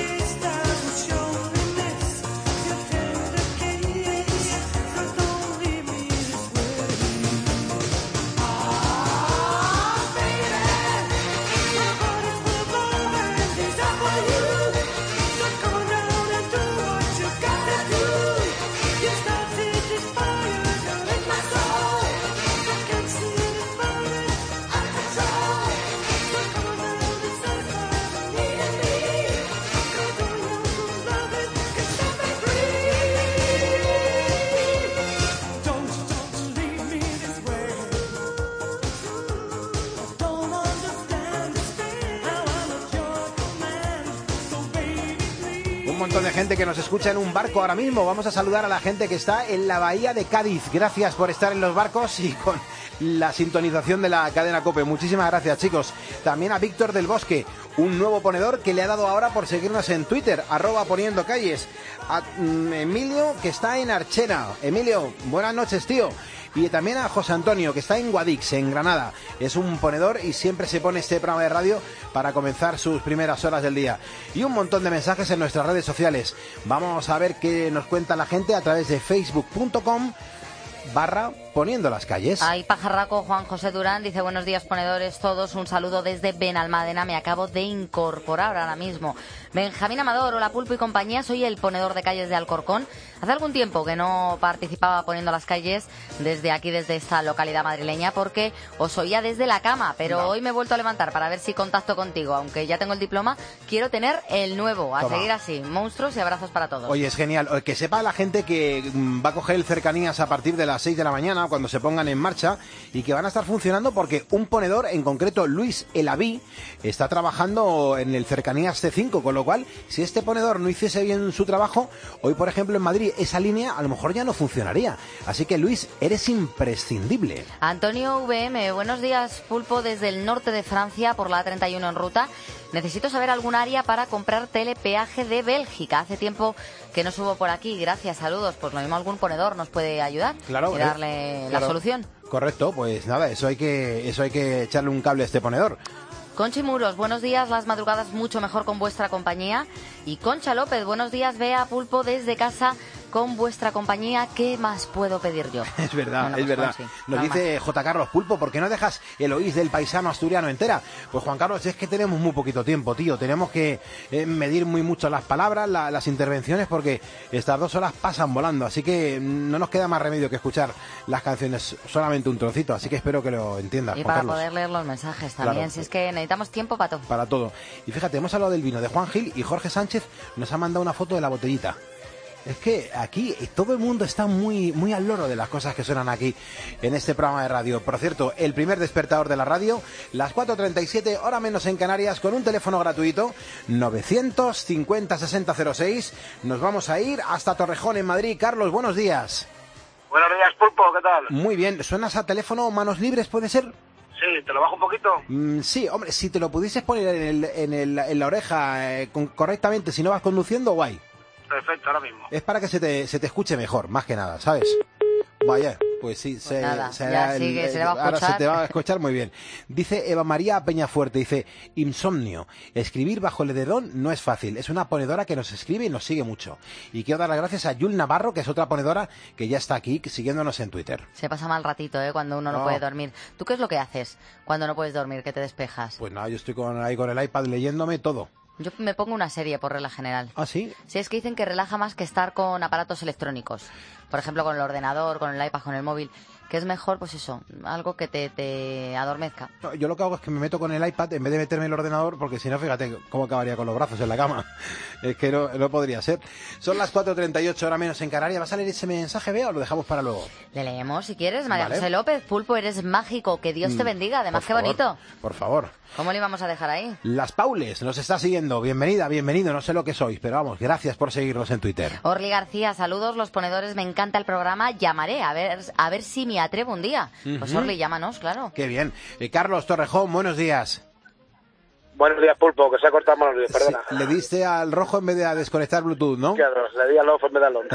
montón de gente que nos escucha en un barco ahora mismo. Vamos a saludar a la gente que está en la bahía de Cádiz. Gracias por estar en los barcos y con la sintonización de la cadena COPE. Muchísimas gracias, chicos. También a Víctor del Bosque, un nuevo ponedor que le ha dado ahora por seguirnos en Twitter, arroba poniendo calles. A mm, Emilio, que está en Archena. Emilio, buenas noches, tío. Y también a José Antonio, que está en Guadix, en Granada. Es un ponedor y siempre se pone este programa de radio para comenzar sus primeras horas del día. Y un montón de mensajes en nuestras redes sociales. Vamos a ver qué nos cuenta la gente a través de facebook punto com barra poniendo las calles.
Ahí pajarraco Juan José Durán dice: buenos días, ponedores todos, un saludo desde Benalmádena, me acabo de incorporar ahora mismo. Benjamín Amador, hola Pulpo y compañía, soy el ponedor de calles de Alcorcón. Hace algún tiempo que no participaba poniendo las calles desde aquí, desde esta localidad madrileña, porque os oía desde la cama, pero no. Hoy me he vuelto a levantar para ver si contacto contigo, aunque ya tengo el diploma, quiero tener el nuevo. A Toma. Seguir así, monstruos y abrazos para todos.
Oye, es genial, que sepa la gente que va a coger el Cercanías a partir de las seis de la mañana, cuando se pongan en marcha, y que van a estar funcionando porque un ponedor, en concreto Luis Elaví, está trabajando en el Cercanías C cinco, con lo cual, si este ponedor no hiciese bien su trabajo, hoy por ejemplo en Madrid esa línea a lo mejor ya no funcionaría. Así que Luis, eres imprescindible.
Antonio V M, buenos días Pulpo, desde el norte de Francia por la A treinta y uno en ruta. Necesito saber algún área para comprar telepeaje de Bélgica. Hace tiempo que no subo por aquí. Gracias, saludos. Pues lo mismo algún ponedor nos puede ayudar
claro,
y darle
eh,
la
claro.
solución.
Correcto, pues nada, eso hay que eso hay que echarle un cable a este ponedor.
Conchi Muros, buenos días, las madrugadas mucho mejor con vuestra compañía. Y Concha López, buenos días, Bea Pulpo desde casa con vuestra compañía. ¿Qué más puedo pedir yo?
Es verdad,
bueno,
es
pues
verdad.
Conchi,
Nos dice más. J. Carlos, Pulpo, ¿por qué no dejas el oís del paisano asturiano entera? Pues Juan Carlos, es que tenemos muy poquito tiempo, tío. Tenemos que eh, medir muy mucho las palabras, la, las intervenciones, porque estas dos horas pasan volando. Así que no nos queda más remedio que escuchar las canciones, solamente un trocito. Así que espero que lo entiendas,
Y
Juan
para
Carlos.
poder leer los mensajes también,
Claro.
si es que necesitamos tiempo para todo.
Para todo. Y fíjate, hemos hablado del vino de Juan Gil y Jorge Sánchez nos ha mandado una foto de la botellita. Es que aquí todo el mundo está muy muy al loro de las cosas que suenan aquí en este programa de radio. Por cierto, el primer despertador de la radio, las cuatro treinta y siete, hora menos en Canarias, con un teléfono gratuito, novecientos cincuenta sesenta cero seis. Nos vamos a ir hasta Torrejón, en Madrid. Carlos, buenos días.
Buenos días, Pulpo, ¿qué tal?
Muy bien. ¿Suenas a teléfono manos libres, puede ser?
Sí, ¿te lo bajo un poquito?
Mm, sí, hombre, si te lo pudieses poner en, el, en, el, en la oreja eh, con, correctamente, si no vas conduciendo, guay.
Perfecto, ahora mismo.
Es para que se te, se te escuche mejor, más que nada, ¿sabes? Vaya, pues sí,
Pues
se,
nada,
se,
ya
el-
sigue, se le va a
ahora se
escuchar.
te va a escuchar muy bien. Dice Eva María Peñafuerte, dice, insomnio, escribir bajo el edredón no es fácil, es una ponedora que nos escribe y nos sigue mucho. Y quiero dar las gracias a Yul Navarro, que es otra ponedora que ya está aquí, siguiéndonos en Twitter.
Se pasa mal ratito, ¿eh? Cuando uno no,
No.
puede dormir. ¿Tú qué es lo que haces cuando no puedes dormir, que te despejas?
Pues nada, yo estoy con, ahí con el iPad leyéndome todo.
Yo me pongo una serie por regla general.
¿Ah, sí?
Sí, es que dicen que relaja más que estar con aparatos electrónicos. Por ejemplo, con el ordenador, con el iPad, con el móvil. Que es mejor, pues eso, algo que te, te adormezca.
No, yo lo que hago es que me meto con el iPad en vez de meterme en el ordenador, porque si no, fíjate cómo acabaría con los brazos en la cama. Es que no, no podría ser. Son las cuatro treinta y ocho, hora menos en Canarias. ¿Va a salir ese mensaje, Bea, o lo dejamos para luego?
Le leemos, si quieres. María
Vale.
José López, Pulpo, eres mágico. Que Dios te
Mm,
bendiga. Además,
por
qué
favor,
bonito.
Por favor.
¿Cómo le íbamos a dejar ahí?
Las Paules nos está siguiendo. Bienvenida, bienvenido. No sé lo que sois, pero vamos, gracias por seguirnos en Twitter.
Orly García, saludos, los ponedores, me encanta el programa. Llamaré a ver, a ver si me atrevo un día. Pues
Ujú.
Orly, llámanos, claro.
Qué bien. Eh, Carlos Torrejón, buenos días.
Buenos días, Pulpo, que se ha cortado manos libres, perdona.
Sí, le diste al rojo en vez de a desconectar Bluetooth, ¿no?
Claro, le di al off en vez de al on.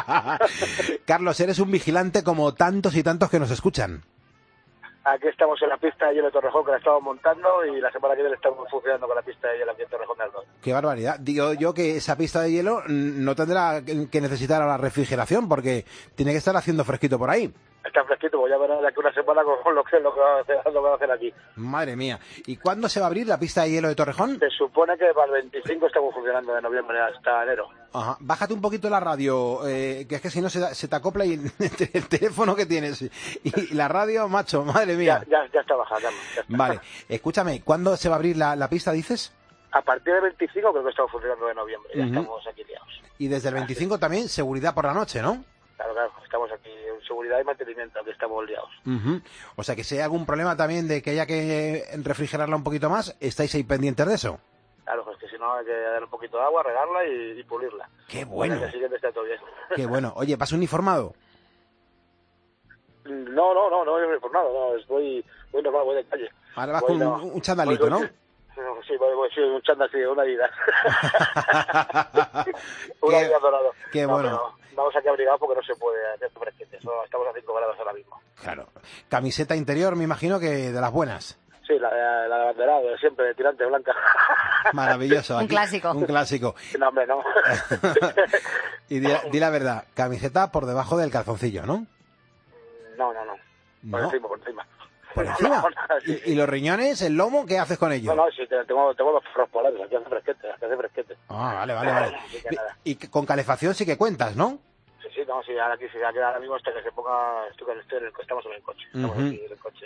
Carlos, eres un vigilante como tantos y tantos que nos escuchan.
Aquí estamos en la pista de hielo de Torrejón, que la estamos montando, y la semana que viene estamos funcionando con la pista de hielo aquí en Torrejón de Aldo.
Qué barbaridad. Digo yo que esa pista de hielo mm, no tendrá que necesitar la refrigeración, porque tiene que estar haciendo fresquito por ahí.
Está fresquito, voy a ver de aquí una semana con lo que, lo que, va a hacer, lo que va a hacer aquí.
Madre mía. ¿Y cuándo se va a abrir la pista de hielo de Torrejón?
Se supone que para el veinticinco estamos funcionando de noviembre hasta enero.
Ajá. Bájate un poquito la radio, eh, que es que si no se, da- se te acopla y el, el teléfono que tienes y la radio, macho, madre mía.
Ya, ya, ya está bajada, Carlos, ya está.
Vale, escúchame, ¿cuándo se va a abrir la, la pista, dices?
A partir del veinticinco creo que estamos funcionando de noviembre, ya
Ujú.
estamos aquí liados.
Y desde el veinticinco también, seguridad por la noche, ¿no?
Claro, claro, estamos aquí en seguridad y mantenimiento, aquí estamos liados.
Ujú. O sea que si hay algún problema también de que haya que refrigerarla un poquito más, ¿estáis ahí pendientes de eso?
Claro, pues que si no hay que dar un poquito de agua, regarla y, y pulirla.
¡Qué bueno!
Para que el siguiente esté todo bien.
¡Qué bueno! Oye, ¿vas uniformado?
No, no, no, no voy uniformado, no, estoy muy normal, voy de calle.
Ahora vas
voy,
con
no,
un, un chandalito, ¿no?
Sí, voy, voy, sí, un chándal, sí, una Adidas. Una Adidas dorado.
Qué
no,
bueno.
Vamos aquí abrigados porque no se puede hacer fresquete, estamos a cinco grados ahora mismo.
Claro. Camiseta interior, me imagino que de las buenas.
Sí, la, la, la de banderado, de siempre, de tirante blanca.
Maravilloso.
Un
aquí,
clásico.
Un clásico.
No, hombre, no.
Y di, di la verdad, camiseta por debajo del calzoncillo, ¿no?
No, no, no. Por
¿No?
encima, por encima.
¿Por encima?
No, no, sí,
¿Y, ¿Y los riñones, el lomo, qué haces con ellos?
No, no, sí, tengo, tengo los ferros polares, aquí hace fresquete, aquí hace fresquete.
Ah, vale, vale, vale.
Así que nada.
Y y con calefacción sí que cuentas, ¿no?
Sí, sí, no, sí, ahora aquí, sí, aquí ahora mismo hasta que se ponga, estoy, estoy en el, estamos en el coche, estamos
Ujú.
aquí en el coche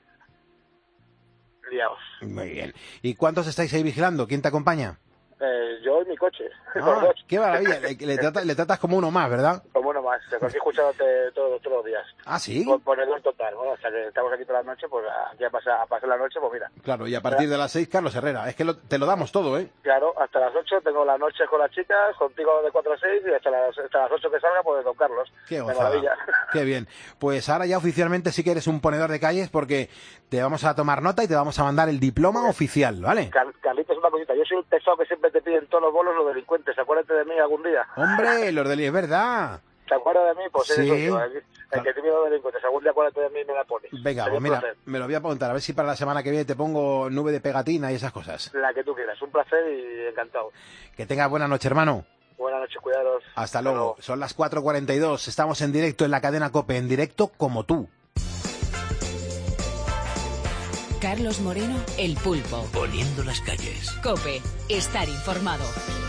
liados.
Muy bien. ¿Y cuántos estáis ahí vigilando? ¿Quién te acompaña?
Eh, yo y mi coche, los
Ah,
dos.
qué maravilla. Le, le trata- le tratas como uno más, ¿verdad?
Como uno más, aquí escuchándote todos, todos los días.
Ah, sí.
Por ponedor total, bueno, hasta que estamos aquí toda la noche, pues aquí a pasar, a pasar la noche, pues mira.
Claro, y a partir de las seis, Carlos Herrera. Es que lo- te lo damos todo, ¿eh?
Claro, hasta las ocho tengo las noches con las chicas, contigo de cuatro a seis y hasta las, hasta las ocho que salga, pues de Don Carlos.
Qué
De
gozada.
maravilla.
Qué bien. Pues ahora ya oficialmente sí que eres un ponedor de calles porque te vamos a tomar nota y te vamos a mandar el diploma oficial, ¿vale?
Car- Carlitos, una cosita, yo soy un pesado que siempre te piden todos los bolos los delincuentes, acuérdate de mí algún día.
Hombre, los del... Es verdad.
¿Te acuerdas de mí? Pues
Sí.
eso yo, el, el que te pide los delincuentes, algún día acuérdate de mí y me la pones.
Venga,
Sería
pues
un
mira,
placer.
me lo voy a apuntar. A ver si para la semana que viene te pongo nube de pegatina y esas cosas.
La que tú quieras, un placer y encantado.
Que tengas buena noche, hermano.
Buenas noches, cuidaros.
Hasta luego. Son las cuatro cuarenta y dos. Estamos en directo en la cadena COPE, en directo como tú.
Carlos Moreno, El Pulpo.
Poniendo las calles.
COPE. Estar informado.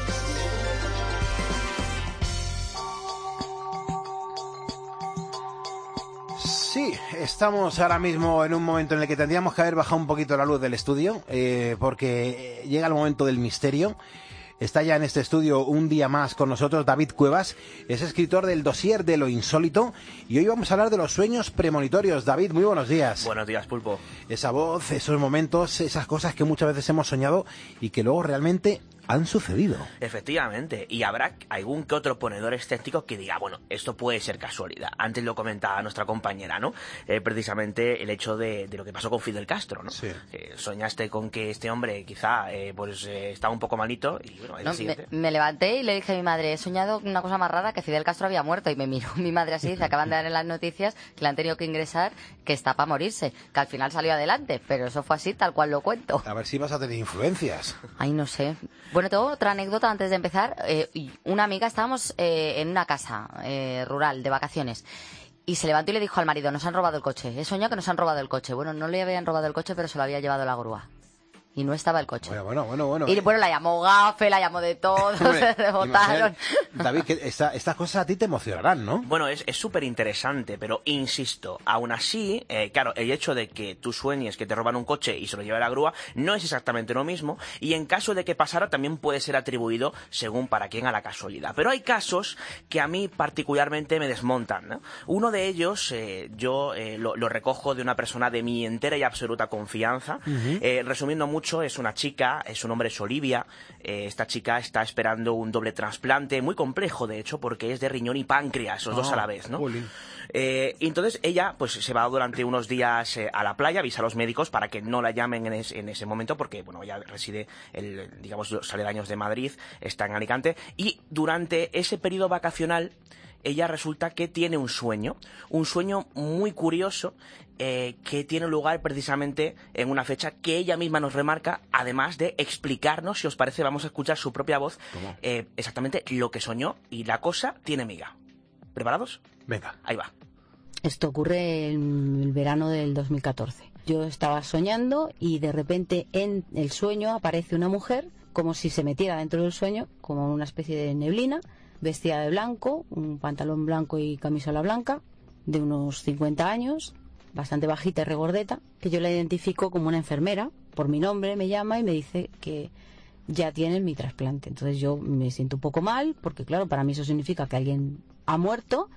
Sí, estamos ahora mismo en un momento en el que tendríamos que haber bajado un poquito la luz del estudio, eh, porque llega el momento del misterio. Está ya en este estudio un día más con nosotros David Cuevas, es escritor del dossier de lo insólito y hoy vamos a hablar de los sueños premonitorios. David, muy buenos días.
Buenos días, Pulpo.
Esa voz, esos momentos, esas cosas que muchas veces hemos soñado y que luego realmente han sucedido.
Efectivamente, y habrá algún que otro ponedor escéptico que diga, bueno, esto puede ser casualidad. Antes lo comentaba nuestra compañera, ¿no? Eh, precisamente el hecho de, de lo que pasó con Fidel Castro, ¿no?
Sí.
Eh, soñaste con que este hombre quizá eh, pues eh, estaba un poco malito y bueno, el
No,
siguiente...
me, me levanté y le dije a mi madre, he soñado una cosa más rara, que Fidel Castro había muerto. Y me miró mi madre así, se acaban de dar en las noticias que le han tenido que ingresar, que está para morirse, que al final salió adelante, pero eso fue así, tal cual lo cuento.
A ver si vas a tener influencias.
Ay, no sé. Bueno, tengo otra anécdota antes de empezar. Eh, y una amiga, estábamos eh, en una casa eh, rural de vacaciones. Y se levantó y le dijo al marido, nos han robado el coche. He soñado que nos han robado el coche. Bueno, no le habían robado el coche, pero se lo había llevado la grúa. Y no estaba el coche.
Bueno, bueno, bueno. bueno.
Y bueno, la llamó gafe, la llamó de todo,
Hombre,
se rebotaron.
David, que esta- estas cosas a ti te emocionarán, ¿no?
Bueno, es súper interesante, pero insisto, aún así, eh, claro, el hecho de que tú sueñes que te roban un coche y se lo lleva la grúa no es exactamente lo mismo, y en caso de que pasara también puede ser atribuido según para quién a la casualidad. Pero hay casos que a mí particularmente me desmontan, ¿no? Uno de ellos, eh, yo eh, lo, lo recojo de una persona de mi entera y absoluta confianza.
Ujú.
Eh, resumiendo mucho, es una chica, su nombre es Olivia. Eh, esta chica está esperando un doble trasplante, muy complejo de hecho, porque es de riñón y páncreas, los dos
Ah,
a la vez, ¿no?
jolín.
Eh, y entonces ella pues se va durante unos días eh, a la playa, avisa a los médicos para que no la llamen en, es- en ese momento, porque bueno, ella reside, el, digamos, los aledaños de Madrid, está en Alicante, y durante ese periodo vacacional ella resulta que tiene un sueño, un sueño muy curioso, eh, que tiene lugar precisamente en una fecha que ella misma nos remarca, además de explicarnos, si os parece, vamos a escuchar su propia voz, eh, exactamente lo que soñó, y la cosa tiene miga. ¿Preparados?
Venga.
Ahí va.
Esto ocurre en el verano del dos mil catorce. Yo estaba soñando y de repente en el sueño aparece una mujer como si se metiera dentro del sueño, como una especie de neblina, vestida de blanco, un pantalón blanco y camisola blanca, de unos cincuenta años, bastante bajita y regordeta, que yo la identifico como una enfermera. Por mi nombre me llama y me dice que ya tienen mi trasplante. Entonces yo me siento un poco mal, porque claro, para mí eso significa que alguien ha muerto,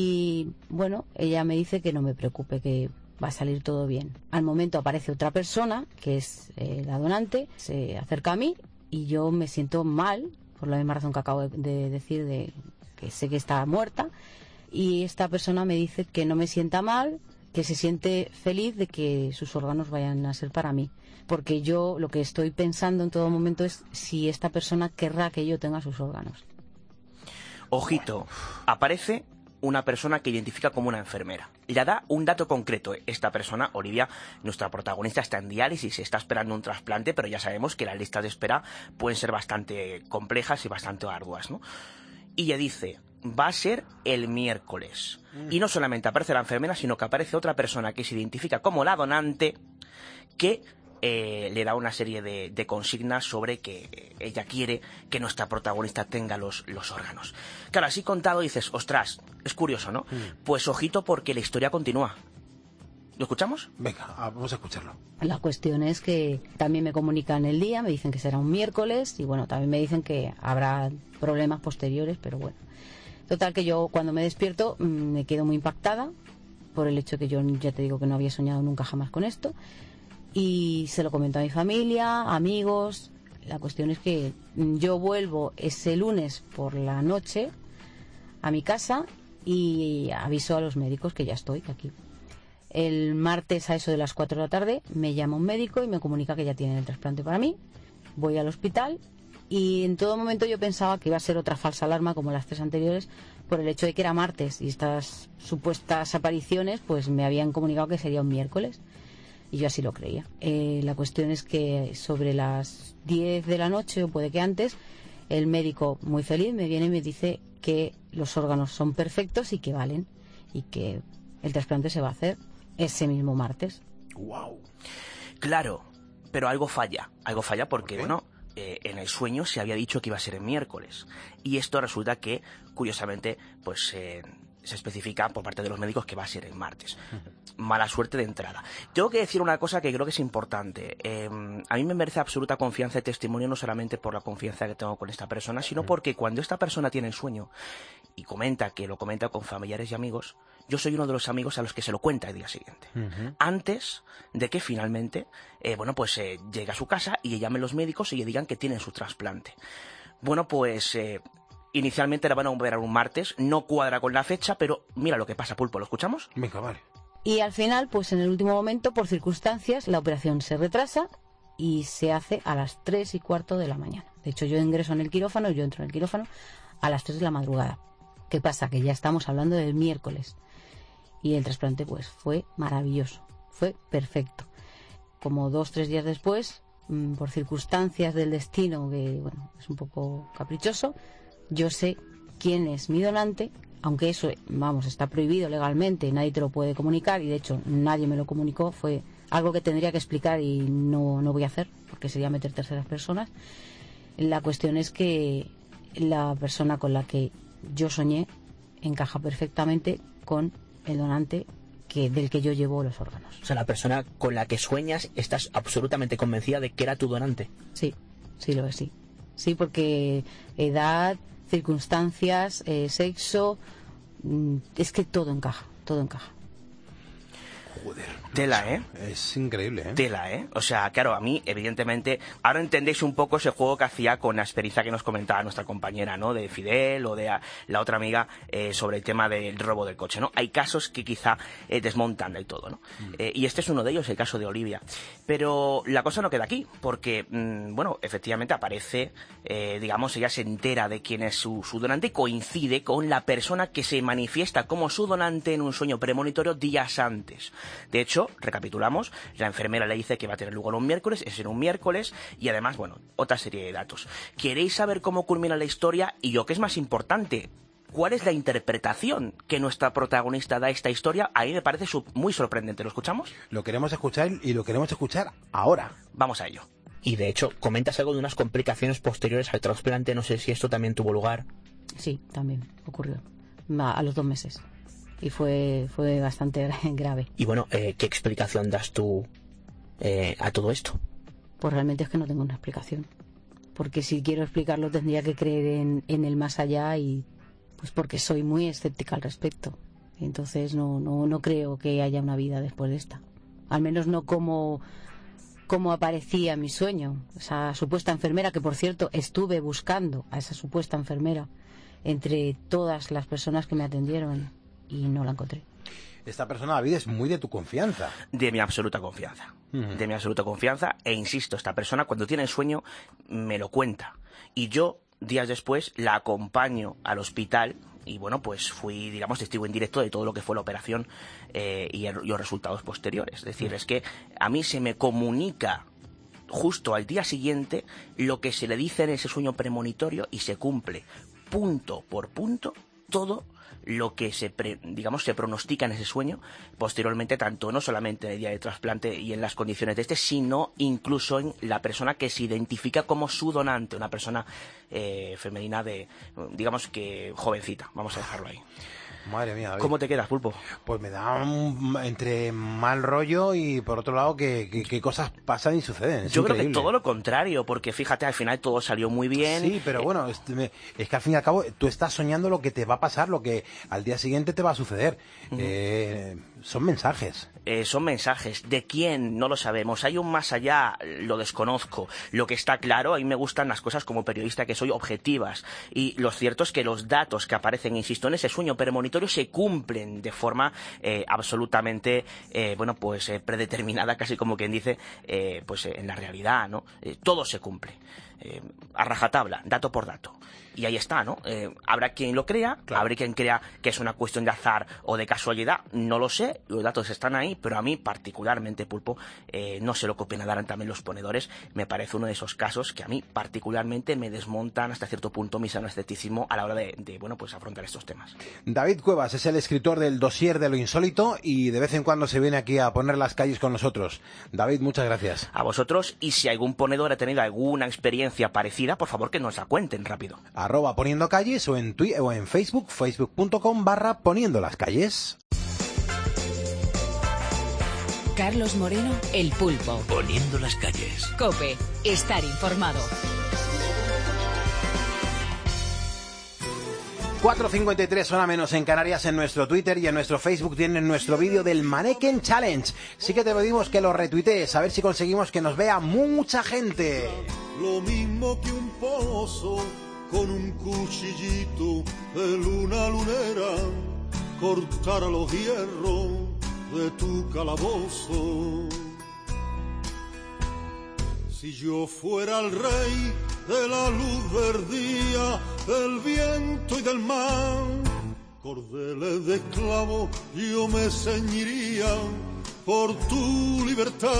y bueno, ella me dice que no me preocupe, que va a salir todo bien. Al momento aparece otra persona, que es eh, la donante, se acerca a mí y yo me siento mal, por la misma razón que acabo de, de decir, de que sé que está muerta, y esta persona me dice que no me sienta mal, que se siente feliz de que sus órganos vayan a ser para mí, porque yo lo que estoy pensando en todo momento es si esta persona querrá que yo tenga sus órganos.
Ojito, aparece una persona que identifica como una enfermera. Le da un dato concreto. Esta persona, Olivia, nuestra protagonista, está en diálisis, está esperando un trasplante, pero ya sabemos que las listas de espera pueden ser bastante complejas y bastante arduas, ¿no? Y ella dice, va a ser el miércoles. Mm. Y no solamente aparece la enfermera, sino que aparece otra persona que se identifica como la donante, que eh, le da una serie de, de consignas sobre que ella quiere que nuestra protagonista tenga los, los órganos. Claro, así contado dices, ostras, es curioso, ¿no? Mm. Pues ojito, porque la historia continúa. ¿Lo escuchamos?
Venga, vamos a escucharlo.
La cuestión es que también me comunican el día, me dicen que será un miércoles, y bueno, también me dicen que habrá problemas posteriores, pero bueno. Total, que yo cuando me despierto me quedo muy impactada por el hecho que yo ya te digo que no había soñado nunca jamás con esto, y se lo comento a mi familia, amigos. La cuestión es que yo vuelvo ese lunes por la noche a mi casa y aviso a los médicos que ya estoy aquí. El martes a eso de las cuatro de la tarde me llama un médico y me comunica que ya tienen el trasplante para mí. Voy al hospital y en todo momento yo pensaba que iba a ser otra falsa alarma como las tres anteriores, por el hecho de que era martes y estas supuestas apariciones pues me habían comunicado que sería un miércoles, y yo así lo creía. Eh, la cuestión es que sobre las diez de la noche, o puede que antes, el médico, muy feliz, me viene y me dice que los órganos son perfectos y que valen, y que el trasplante se va a hacer ese mismo martes.
Wow.
Claro, pero algo falla, algo falla porque, ¿por bueno, eh, en el sueño se había dicho que iba a ser el miércoles, y esto resulta que, curiosamente, pues eh, se especifica por parte de los médicos que va a ser el martes. Mala suerte de entrada. Tengo que decir una cosa que creo que es importante. Eh, a mí me merece absoluta confianza y testimonio, no solamente por la confianza que tengo con esta persona, sino porque cuando esta persona tiene el sueño y comenta que lo comenta con familiares y amigos, yo soy uno de los amigos a los que se lo cuenta el día siguiente. Uh-huh. Antes de que finalmente, eh, bueno, pues eh, llegue a su casa y le llamen los médicos y le digan que tienen su trasplante. Bueno, pues eh, inicialmente la van a operar un martes, no cuadra con la fecha, pero mira lo que pasa, Pulpo, ¿lo escuchamos?
Venga, vale.
Y al final, pues en el último momento, por circunstancias, la operación se retrasa y se hace a las tres y cuarto de la mañana. De hecho, yo ingreso en el quirófano, yo entro en el quirófano a las tres de la madrugada. ¿Qué pasa? Que ya estamos hablando del miércoles. Y el trasplante, pues, fue maravilloso. Fue perfecto. Como dos, tres días después, mmm, por circunstancias del destino, que, bueno, es un poco caprichoso, yo sé quién es mi donante, aunque eso, vamos, está prohibido legalmente, nadie te lo puede comunicar, y de hecho nadie me lo comunicó, fue algo que tendría que explicar y no, no voy a hacer, porque sería meter terceras personas. La cuestión es que la persona con la que yo soñé encaja perfectamente con el donante que, del que yo llevo los órganos.
O sea, la persona con la que sueñas, estás absolutamente convencida de que era tu donante.
Sí, sí lo es, sí. Sí, porque edad, circunstancias, eh, sexo, mm, es que todo encaja, todo encaja.
Joder.
Tela, ¿eh?
Es increíble, ¿eh?
Tela, ¿eh? O sea, claro, a mí, evidentemente, ahora entendéis un poco ese juego que hacía con la experiencia que nos comentaba nuestra compañera, ¿no? De Fidel o de la otra amiga eh, sobre el tema del robo del coche, ¿no? Hay casos que quizá eh, desmontan del todo, ¿no? Mm. Eh, y este es uno de ellos, el caso de Olivia. Pero la cosa no queda aquí, porque, mmm, bueno, efectivamente aparece, eh, digamos, ella se entera de quién es su, su donante y coincide con la persona que se manifiesta como su donante en un sueño premonitorio días antes. De hecho, recapitulamos, la enfermera le dice que va a tener lugar un miércoles, es en un miércoles, y además, bueno, otra serie de datos. ¿Queréis saber cómo culmina la historia? Y lo que es más importante, ¿cuál es la interpretación que nuestra protagonista da a esta historia? A mí me parece muy sorprendente. ¿Lo escuchamos?
Lo queremos escuchar y lo queremos escuchar ahora.
Vamos a ello.
Y de hecho, comentas algo de unas complicaciones posteriores al trasplante, no sé si esto también tuvo lugar.
Sí, también ocurrió, a los dos meses. Y fue fue bastante grave.
Y bueno, eh, ¿qué explicación das tú eh, a todo esto?
Pues realmente es que no tengo una explicación. Porque si quiero explicarlo tendría que creer en, en el más allá, y pues porque soy muy escéptica al respecto. Entonces no, no, no creo que haya una vida después de esta. Al menos no como cómo aparecía mi sueño. Esa supuesta enfermera, que por cierto estuve buscando a esa supuesta enfermera entre todas las personas que me atendieron y no la encontré.
Esta persona, David, es muy de tu confianza.
De mi absoluta confianza. Uh-huh. De mi absoluta confianza. E insisto, esta persona cuando tiene sueño me lo cuenta. Y yo, días después, la acompaño al hospital. Y bueno, pues fui, digamos, testigo en directo de todo lo que fue la operación eh, y, el, y los resultados posteriores. Es decir, uh-huh. es que a mí se me comunica justo al día siguiente lo que se le dice en ese sueño premonitorio y se cumple punto por punto todo lo que se pre, digamos se pronostica en ese sueño posteriormente, tanto no solamente en el día de trasplante y en las condiciones de este, sino incluso en la persona que se identifica como su donante, una persona eh, femenina de, digamos que jovencita, vamos a dejarlo ahí.
Madre mía, David.
¿Cómo te quedas, Pulpo?
Pues me da un, entre mal rollo y por otro lado que, que, que cosas pasan y suceden. Es
Yo
increíble.
creo que todo lo contrario, porque fíjate, al final todo salió muy bien.
Sí, pero bueno, es, es que al fin y al cabo tú estás soñando lo que te va a pasar, lo que al día siguiente te va a suceder. Uh-huh. Eh, son mensajes.
Eh, son mensajes. ¿De quién? No lo sabemos. Hay un más allá, lo desconozco. Lo que está claro, a mí me gustan las cosas como periodista que soy objetivas. Y lo cierto es que los datos que aparecen, insisto, en ese sueño premonitorio se cumplen de forma eh, absolutamente, eh, bueno, pues eh, predeterminada, casi como quien dice, eh, pues eh, en la realidad, ¿no? Eh, todo se cumple. Eh, a rajatabla, dato por dato. Y ahí está, ¿no? Eh, habrá quien lo crea, claro. Habrá quien crea que es una cuestión de azar o de casualidad, no lo sé, los datos están ahí, pero a mí particularmente, Pulpo, eh, no sé lo que opinarán también los ponedores, me parece uno de esos casos que a mí particularmente me desmontan hasta cierto punto mi sano escepticismo a la hora de, de, bueno, pues afrontar estos temas.
David Cuevas es el escritor del dossier de lo insólito y de vez en cuando se viene aquí a poner las calles con nosotros. David, muchas gracias.
A vosotros, y si algún ponedor ha tenido alguna experiencia parecida, por favor que nos la cuenten rápido.
Arroba poniendo calles o en Twitter o en Facebook, facebook.com barra poniendo las calles.
Carlos Moreno, El Pulpo.
Poniendo las calles.
COPE, estar informado.
cuatro cincuenta y tres, hora menos en Canarias. En nuestro Twitter y en nuestro Facebook tienen nuestro vídeo del Mannequin Challenge. Sí que te pedimos que lo retuitees, a ver si conseguimos que nos vea mucha gente.
Lo mismo que un pozo con un cuchillito de luna lunera, cortar a los hierros de tu calabozo. Si yo fuera el rey de la luz del día, del viento y del mar, cordeles de esclavo yo me ceñiría por tu libertad.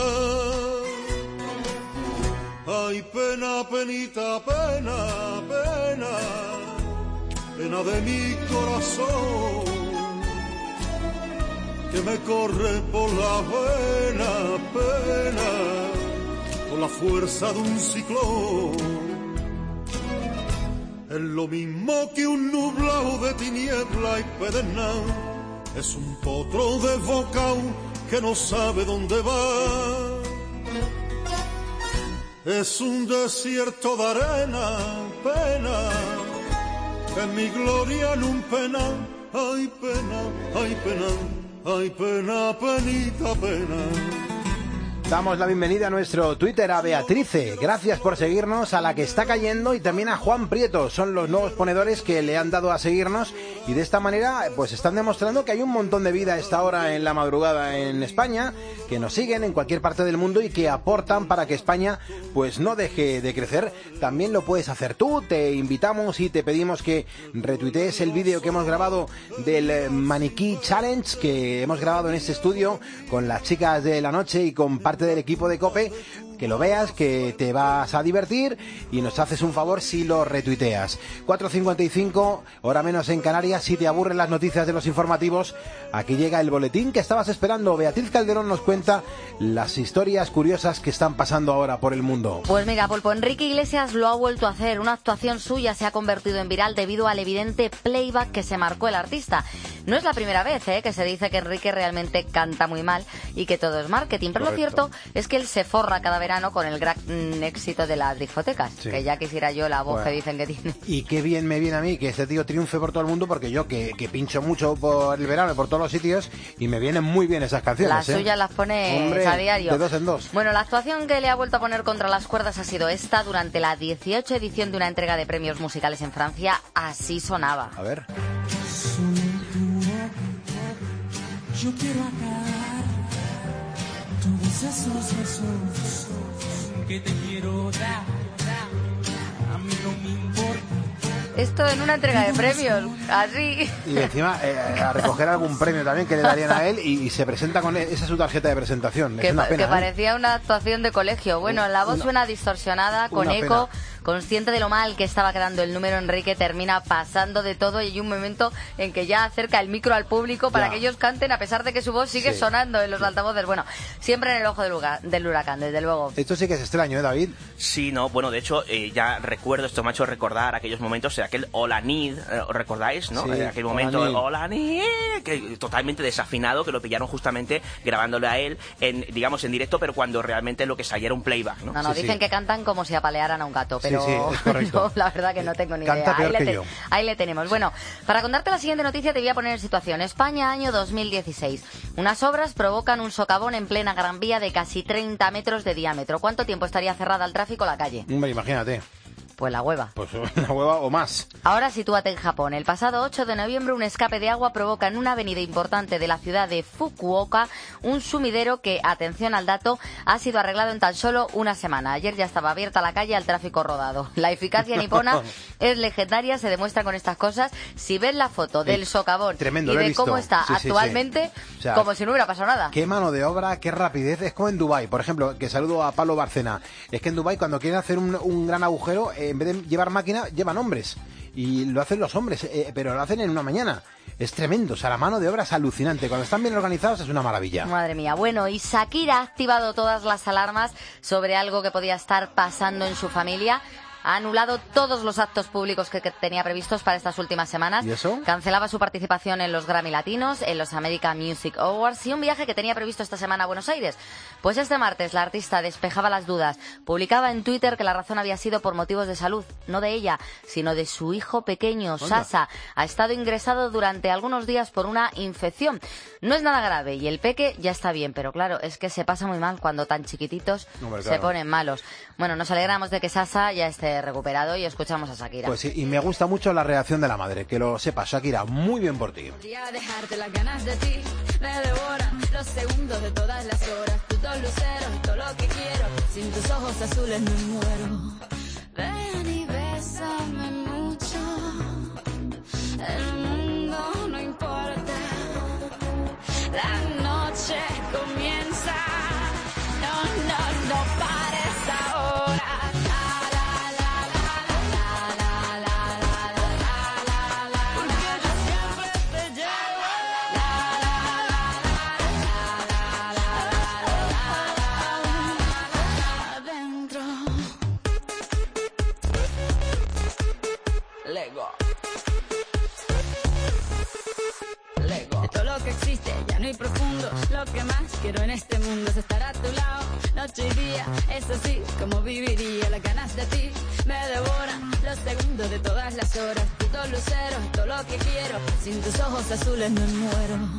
Ay, pena, penita, pena, pena, pena de mi corazón, que me corre por la vena, pena, con la fuerza de un ciclón. Es lo mismo que un nublado de tiniebla y pedernal, es un potro desbocado que no sabe dónde va. Es un desierto de arena, pena, que mi gloria en un pena, ay pena, ay pena, ay pena, penita, pena.
Damos la bienvenida a nuestro Twitter a Beatrice, gracias por seguirnos, a la que está cayendo, y también a Juan Prieto, son los nuevos ponedores que le han dado a seguirnos y de esta manera pues están demostrando que hay un montón de vida a esta hora en la madrugada en España, que nos siguen en cualquier parte del mundo y que aportan para que España pues no deje de crecer. También lo puedes hacer tú, te invitamos y te pedimos que retuitees el vídeo que hemos grabado del Maniquí Challenge, que hemos grabado en este estudio con las chicas de la noche y con parte del equipo de COPE, que lo veas, que te vas a divertir y nos haces un favor si lo retuiteas. cuatro cincuenta y cinco, hora menos en Canarias. Si te aburren las noticias de los informativos, aquí llega el boletín que estabas esperando. Beatriz Calderón nos cuenta las historias curiosas que están pasando ahora por el mundo.
Pues mira, Pulpo, Enrique Iglesias lo ha vuelto a hacer. Una actuación suya se ha convertido en viral debido al evidente playback que se marcó el artista. No es la primera vez ¿eh? que se dice que Enrique realmente canta muy mal y que todo es marketing, pero Correcto. Lo cierto es que él se forra cada vez verano con el gran éxito de las discotecas,
Sí.
que ya quisiera yo la voz
Bueno.
que dicen que tiene.
Y qué bien me viene a mí que este tío triunfe por todo el mundo, porque yo que, que pincho mucho por el verano y por todos los sitios, y me vienen muy bien esas canciones.
Las
¿eh?
suyas las pone
Hombre,
a diario.
de dos en dos.
Bueno, la actuación que le ha vuelto a poner contra las cuerdas ha sido esta durante la dieciocho edición de una entrega de premios musicales en Francia. Así sonaba.
A ver.
Yo quiero acabar todos esos besos que te quiero dar. A mí no me importa.
Esto en una entrega de premios, así.
Y encima eh, a recoger algún premio también que le darían a él, y, y se presenta con esa su tarjeta de presentación.
Que,
es una
pa-
pena.
que
¿eh?
parecía una actuación de colegio. Bueno, la voz
Una-
suena distorsionada, con
una
eco.
pena.
Consciente de lo mal que estaba quedando el número, Enrique termina pasando de todo, y hay un momento en que ya acerca el micro al público para
Ya.
que ellos canten, a pesar de que su voz sigue
Sí.
sonando en los altavoces. Bueno, siempre en el ojo del, lugar, del huracán, desde luego.
Esto sí que es extraño, ¿eh, David?
Sí, no, bueno, de hecho, eh, ya recuerdo, esto me ha hecho recordar aquellos momentos, de aquel Hola Nid, eh, ¿os recordáis, no?
Sí,
Eh, aquel
Hola
momento,
Nid.
Hola Nid, que totalmente desafinado, que lo pillaron justamente grabándole a él, en, digamos, en directo, pero cuando realmente lo que salía era un playback, ¿no?
No, no, dicen que cantan como si apalearan a un gato, pero
Sí, sí, es correcto.
yo la verdad que no tengo ni
Canta
idea.
peor
Ahí le,
que
te-
yo.
ahí le tenemos. Bueno, para contarte la siguiente noticia te voy a poner en situación. España, año dos mil dieciséis. Unas obras provocan un socavón en plena Gran Vía de casi treinta metros de diámetro. ¿Cuánto tiempo estaría cerrada al tráfico la calle?
Hombre, imagínate.
Pues la hueva.
Pues una hueva o más.
Ahora sitúate en Japón. El pasado ocho de noviembre un escape de agua provoca en una avenida importante de la ciudad de Fukuoka un sumidero que, atención al dato, ha sido arreglado en tan solo una semana. Ayer ya estaba abierta la calle al tráfico rodado. La eficacia nipona es legendaria, se demuestra con estas cosas. Si ves la foto del
Eh,
socavón
tremendo,
y
lo he
de
visto.
cómo está
Sí, sí, sí.
actualmente,
O sea,
como si no hubiera pasado nada.
Qué mano de obra, qué rapidez. Es como en Dubái, por ejemplo, que saludo a Pablo Barcena. Es que en Dubái, cuando quieren hacer un, un gran agujero, eh, en vez de llevar máquina, llevan hombres. Y lo hacen los hombres, eh, pero lo hacen en una mañana. Es tremendo. O sea, la mano de obra es alucinante. Cuando están bien organizados es una maravilla.
Madre mía. Bueno, y Shakira ha activado todas las alarmas sobre algo que podía estar pasando en su familia. Ha anulado todos los actos públicos que, que tenía previstos para estas últimas semanas.
¿Y eso?
Cancelaba su participación en los Grammy Latinos, en los American Music Awards y un viaje que tenía previsto esta semana a Buenos Aires. Pues este martes la artista despejaba las dudas. Publicaba en Twitter que la razón había sido por motivos de salud, no de ella, sino de su hijo pequeño,
Anda.
Sasa. Ha estado ingresado durante algunos días por una infección. No es nada grave y el peque ya está bien, pero claro, es que se pasa muy mal cuando tan chiquititos
Hombre,
se
claro.
ponen malos. Bueno, nos alegramos de que Sasa ya esté recuperado y escuchamos a Shakira.
Pues sí, y me gusta mucho la reacción de la madre. Que lo sepa, Shakira, muy bien por ti.
Podría dejarte las ganas de ti, me devoran los segundos de todas las horas, tus dos luceros, todo lo que quiero, sin tus ojos azules me muero. Ven y bésame mucho, el mundo no importa, la noche comienza, no, no, no pares ahora. Lego. Lego. De todo lo que existe, ya no hay profundo. Lo que más quiero en este mundo es estar a tu lado, noche y día. Es así como viviría. Las ganas de ti me devoran los segundos de todas las horas. Tus dos luceros, todo lo que quiero. Sin tus ojos azules me muero.